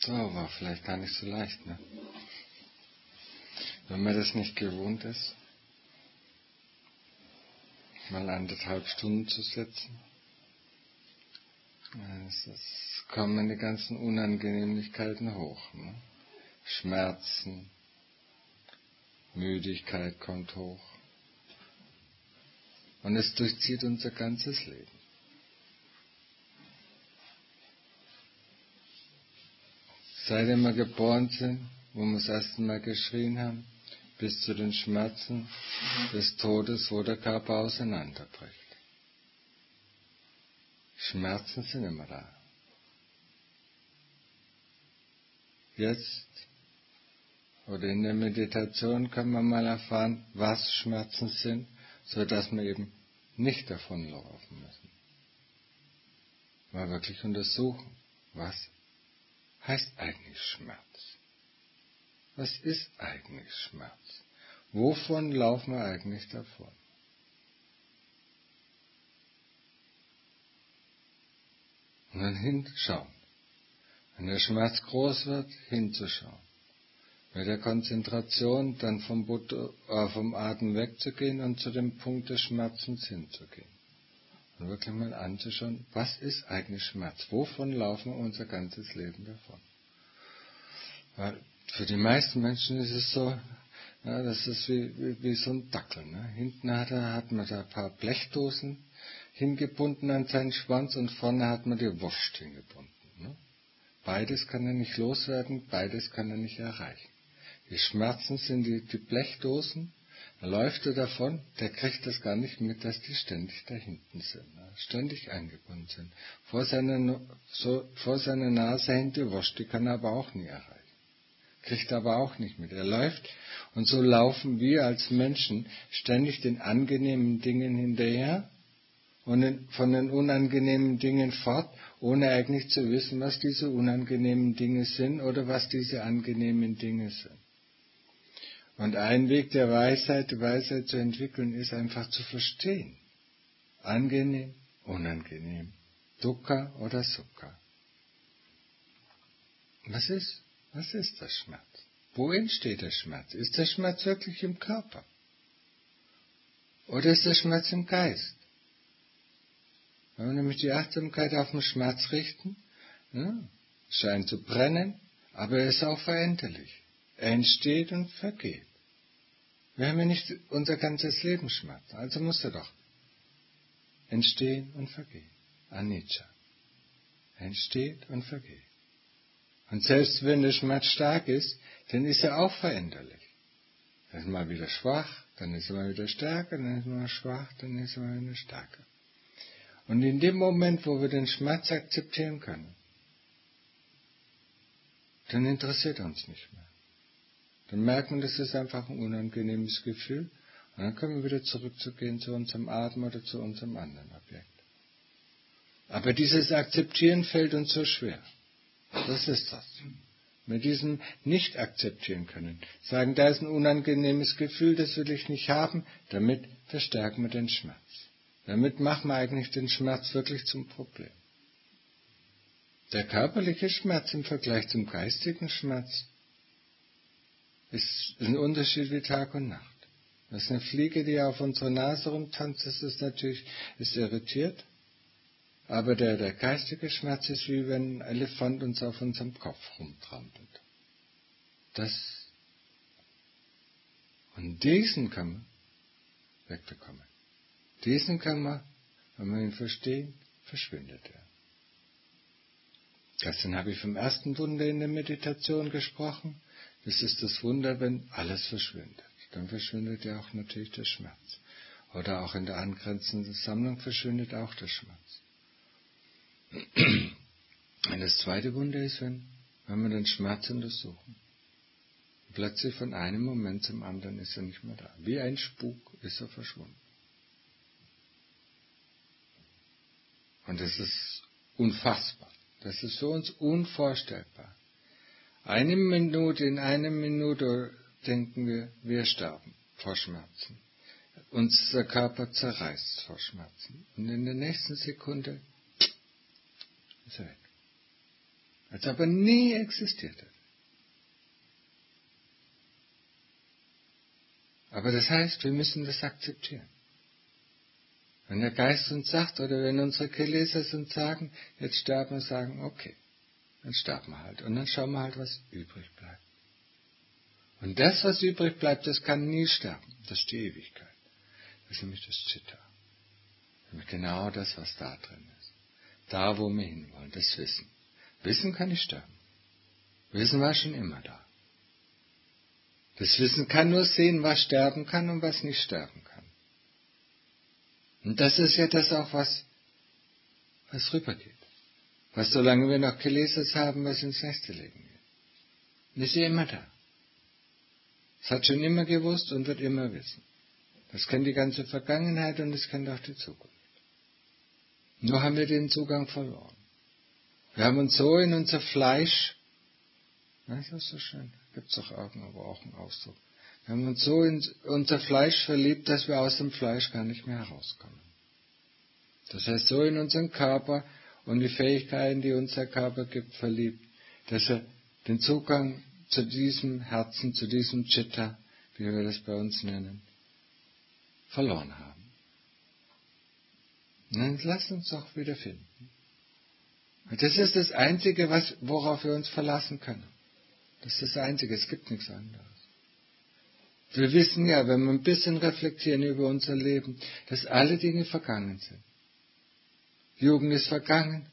So, war vielleicht gar nicht so leicht, ne? Wenn man das nicht gewohnt ist, mal anderthalb Stunden zu sitzen, es kommen die ganzen Unangenehmlichkeiten hoch. Ne? Schmerzen, Müdigkeit kommt hoch. Und es durchzieht unser ganzes Leben. Seitdem wir geboren sind, wo wir das erste Mal geschrien haben, bis zu den Schmerzen des Todes, wo der Körper auseinanderbricht. Schmerzen sind immer da. Jetzt oder in der Meditation kann man mal erfahren, was Schmerzen sind, sodass wir eben nicht davonlaufen müssen. Mal wirklich untersuchen, was heißt eigentlich Schmerz? Was ist eigentlich Schmerz? Wovon laufen wir eigentlich davon? Und dann hinschauen. Wenn der Schmerz groß wird, hinzuschauen. Mit der Konzentration dann vom, Buddha, äh, vom Atem wegzugehen und zu dem Punkt des Schmerzens hinzugehen. Und wirklich mal anzuschauen, was ist eigentlich Schmerz? Wovon laufen wir unser ganzes Leben davon? Weil für die meisten Menschen ist es so, ja, das ist wie, wie, wie so ein Dackel. Ne? Hinten hat, er, hat man da ein paar Blechdosen hingebunden an seinen Schwanz und vorne hat man die Wurst hingebunden. Ne? Beides kann er nicht loswerden, beides kann er nicht erreichen. Die Schmerzen sind die, die Blechdosen, da läuft er davon, der kriegt das gar nicht mit, dass die ständig da hinten sind, ne? Ständig eingebunden sind. Vor seiner, so, vor seiner Nase hängt die Wurst, die kann er aber auch nie erreichen. Kriegt aber auch nicht mit. Er läuft und so laufen wir als Menschen ständig den angenehmen Dingen hinterher und von den unangenehmen Dingen fort, ohne eigentlich zu wissen, was diese unangenehmen Dinge sind oder was diese angenehmen Dinge sind. Und ein Weg der Weisheit, die Weisheit zu entwickeln, ist einfach zu verstehen. Angenehm, unangenehm, Dukkha oder Sukha. Was ist? Was ist der Schmerz? Wo entsteht der Schmerz? Ist der Schmerz wirklich im Körper? Oder ist der Schmerz im Geist? Wenn wir nämlich die Achtsamkeit auf den Schmerz richten, ja, scheint zu brennen, aber er ist auch veränderlich. Er entsteht und vergeht. Wir haben ja nicht unser ganzes Leben Schmerz, also muss er doch entstehen und vergehen. Anicca. Er entsteht und vergeht. Und selbst wenn der Schmerz stark ist, dann ist er auch veränderlich. Dann ist er mal wieder schwach, dann ist er mal wieder stärker, dann ist er mal schwach, dann ist er mal wieder stärker. Und in dem Moment, wo wir den Schmerz akzeptieren können, dann interessiert er uns nicht mehr. Dann merken wir, das ist einfach ein unangenehmes Gefühl und dann können wir wieder zurückzugehen zu unserem Atem oder zu unserem anderen Objekt. Aber dieses Akzeptieren fällt uns so schwer. Das ist das. Mit diesem nicht akzeptieren können. Sagen, da ist ein unangenehmes Gefühl, das will ich nicht haben. Damit verstärken wir den Schmerz. Damit machen wir eigentlich den Schmerz wirklich zum Problem. Der körperliche Schmerz im Vergleich zum geistigen Schmerz ist ein Unterschied wie Tag und Nacht. Das ist eine Fliege, die auf unserer Nase rumtanzt, das ist natürlich, ist irritiert. Aber der, der geistige Schmerz ist wie wenn ein Elefant uns auf unserem Kopf rumtrampelt. Das, und diesen kann man wegbekommen. Diesen kann man, wenn wir ihn verstehen, verschwindet er. Gestern habe ich vom ersten Wunder in der Meditation gesprochen. Das ist das Wunder, wenn alles verschwindet. Dann verschwindet ja auch natürlich der Schmerz. Oder auch in der angrenzenden Sammlung verschwindet auch der Schmerz. Und das zweite Wunder ist, wenn, wenn wir den Schmerz untersuchen. Plötzlich von einem Moment zum anderen ist er nicht mehr da. Wie ein Spuk ist er verschwunden. Und das ist unfassbar. Das ist für uns unvorstellbar. Eine Minute, in einer Minute denken wir, wir sterben vor Schmerzen. Unser Körper zerreißt vor Schmerzen. Und in der nächsten Sekunde ist er weg. als ob er nie existiert hat. Aber das heißt, wir müssen das akzeptieren. Wenn der Geist uns sagt, oder wenn unsere Kelesas uns sagen, jetzt sterben wir, sagen, okay, dann sterben wir halt. Und dann schauen wir halt, was übrig bleibt. Und das, was übrig bleibt, das kann nie sterben. Das ist die Ewigkeit. Das ist nämlich das Chitta. Nämlich genau das, was da drin ist. Da, wo wir hinwollen, das Wissen. Wissen kann nicht sterben. Wissen war schon immer da. Das Wissen kann nur sehen, was sterben kann und was nicht sterben kann. Und das ist ja das auch, was, was rübergeht. Was, solange wir noch Kelesas haben, was ins nächste Leben geht. Und ist ja immer da. Es hat schon immer gewusst und wird immer wissen. Das kennt die ganze Vergangenheit und es kennt auch die Zukunft. Nur haben wir den Zugang verloren. Wir haben uns so in unser Fleisch, das ist so schön, gibt es doch aber auch einen Ausdruck, wir haben uns so in unser Fleisch verliebt, dass wir aus dem Fleisch gar nicht mehr herauskommen. Das heißt, so in unseren Körper und die Fähigkeiten, die uns der Körper gibt, verliebt, dass er den Zugang zu diesem Herzen, zu diesem Chitta, wie wir das bei uns nennen, verloren haben. Und dann lasst uns doch wieder finden. Und das ist das Einzige, was, worauf wir uns verlassen können. Das ist das Einzige, es gibt nichts anderes. Wir wissen ja, wenn wir ein bisschen reflektieren über unser Leben, dass alle Dinge vergangen sind. Jugend ist vergangen,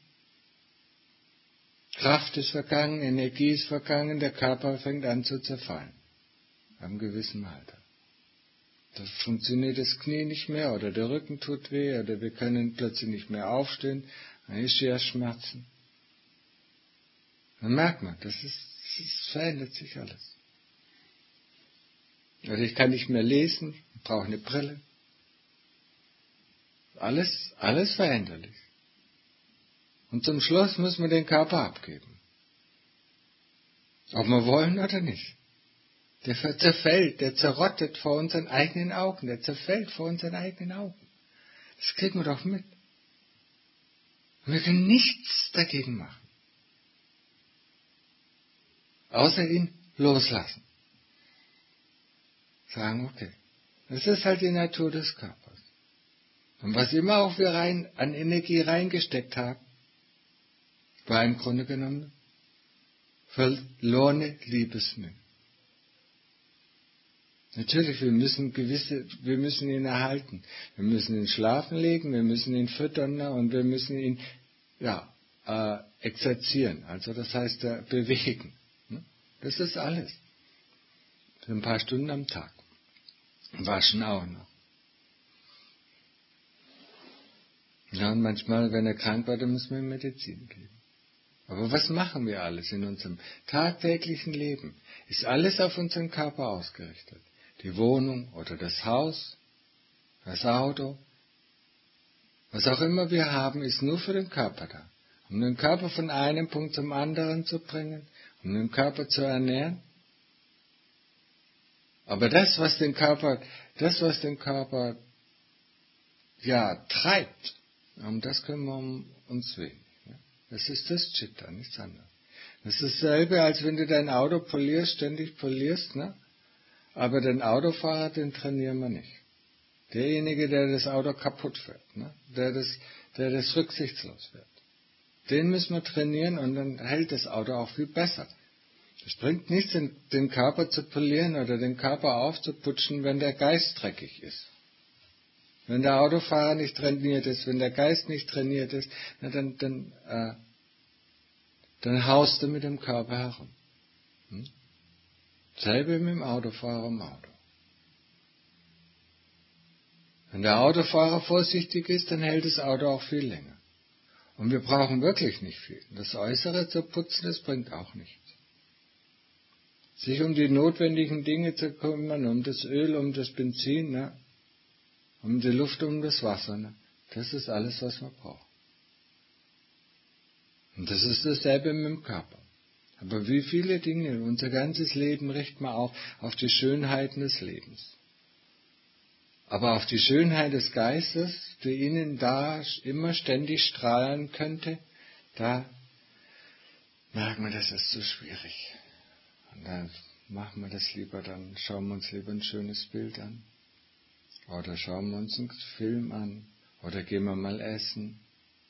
Kraft ist vergangen, Energie ist vergangen, der Körper fängt an zu zerfallen. Ab einem gewissen Alter. Da funktioniert das Knie nicht mehr oder der Rücken tut weh oder wir können plötzlich nicht mehr aufstehen, dann ist ja Schmerzen. Dann merkt man, das ist, das verändert sich alles. Oder ich kann nicht mehr lesen, brauche eine Brille. Alles, alles veränderlich. Und zum Schluss müssen wir den Körper abgeben. Ob wir wollen oder nicht. Der zerfällt, der zerrottet vor unseren eigenen Augen, der zerfällt vor unseren eigenen Augen. Das kriegen wir doch mit. Und wir können nichts dagegen machen. Außer ihn loslassen. Sagen, okay, das ist halt die Natur des Körpers. Und was immer auch wir rein, an Energie reingesteckt haben, war im Grunde genommen verlorene Liebesmühe. Natürlich, wir müssen gewisse, wir müssen ihn erhalten. Wir müssen ihn schlafen legen, wir müssen ihn füttern und wir müssen ihn, ja, äh, exerzieren. Also das heißt, äh, bewegen. Das ist alles. Für ein paar Stunden am Tag. Waschen auch noch. Ja, und manchmal, wenn er krank war, dann müssen wir ihm Medizin geben. Aber was machen wir alles in unserem tagtäglichen Leben? Ist alles auf unseren Körper ausgerichtet? Die Wohnung oder das Haus, das Auto, was auch immer wir haben, ist nur für den Körper da. Um den Körper von einem Punkt zum anderen zu bringen, um den Körper zu ernähren. Aber das, was den Körper, das, was den Körper, ja, treibt, um das kümmern wir uns wenig. Das ist das Chitta, nichts anderes. Das ist dasselbe, als wenn du dein Auto polierst, ständig polierst, ne? Aber den Autofahrer, den trainieren wir nicht. Derjenige, der das Auto kaputt fährt, ne? der, das, der das rücksichtslos wird. Den müssen wir trainieren und dann hält das Auto auch viel besser. Es bringt nichts, den, den Körper zu polieren oder den Körper aufzuputschen, wenn der Geist dreckig ist. Wenn der Autofahrer nicht trainiert ist, wenn der Geist nicht trainiert ist, na dann, dann, äh, dann haust du mit dem Körper herum. Hm? Selbe mit dem Autofahrer im Auto. Wenn der Autofahrer vorsichtig ist, dann hält das Auto auch viel länger. Und wir brauchen wirklich nicht viel. Das Äußere zu putzen, das bringt auch nichts. Sich um die notwendigen Dinge zu kümmern, um das Öl, um das Benzin, ne? Um die Luft, um das Wasser, ne? Das ist alles, was wir brauchen. Und das ist dasselbe mit dem Körper. Aber wie viele Dinge, unser ganzes Leben richten wir auf, auf die Schönheiten des Lebens. Aber auf die Schönheit des Geistes, die ihnen da immer ständig strahlen könnte, da, merken wir, das ist zu schwierig. Und dann machen wir das lieber, dann schauen wir uns lieber ein schönes Bild an. Oder schauen wir uns einen Film an. Oder gehen wir mal essen.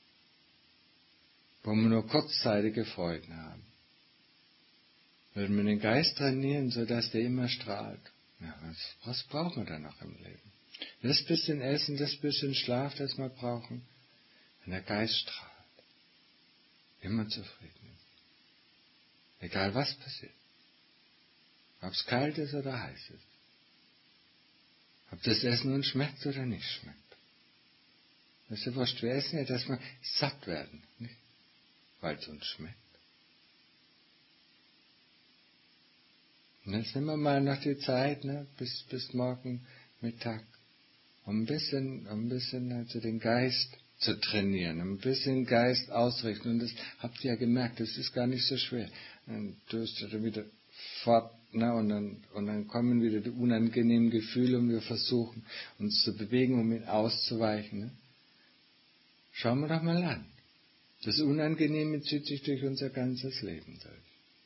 Wo wir nur kurzzeitige Freuden haben. Wenn wir den Geist trainieren, sodass der immer strahlt. Ja, was, was brauchen wir dann noch im Leben? Das bisschen Essen, das bisschen Schlaf, das wir brauchen. Wenn der Geist strahlt. Immer zufrieden ist. Egal was passiert. Ob es kalt ist oder heiß ist. Ob das Essen uns schmeckt oder nicht schmeckt. Das ist ja wurscht. Wir essen ja, dass wir satt werden. Nicht? Weil es uns schmeckt. Und jetzt nehmen wir mal noch die Zeit, ne, bis, bis morgen Mittag, um ein bisschen, um ein bisschen also den Geist zu trainieren, um ein bisschen Geist ausrichten. Und das habt ihr ja gemerkt, das ist gar nicht so schwer. Und du bist dann wieder fort, ne, und dann, und dann kommen wieder die unangenehmen Gefühle und wir versuchen, uns zu bewegen, um ihnen auszuweichen. Ne. Schauen wir doch mal an. Das Unangenehme zieht sich durch unser ganzes Leben durch.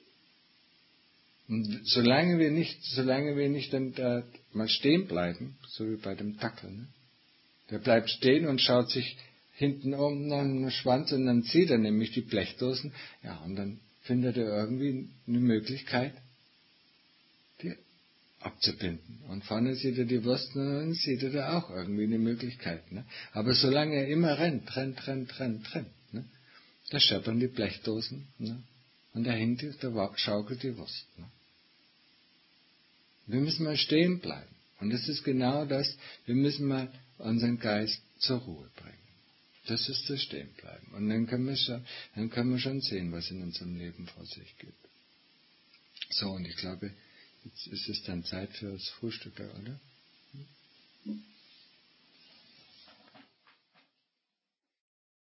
Und solange wir nicht, solange wir nicht dann da mal stehen bleiben, so wie bei dem Dackel, ne? Der bleibt stehen und schaut sich hinten um an den Schwanz und dann zieht er nämlich die Blechdosen, ja, und dann findet er irgendwie eine Möglichkeit, die abzubinden. Und vorne sieht er die Wurst und dann sieht er da auch irgendwie eine Möglichkeit, ne? Aber solange er immer rennt, rennt, rennt, rennt, rennt, ne? Da scheppern die Blechdosen, ne? Und dahinter, da schaukelt die Wurst. Ne? Wir müssen mal stehen bleiben. Und das ist genau das, wir müssen mal unseren Geist zur Ruhe bringen. Das ist das Stehenbleiben. Und dann können wir schon, dann können wir schon sehen, was in unserem Leben vor sich geht. So, und ich glaube, jetzt ist es dann Zeit für das Frühstück, oder?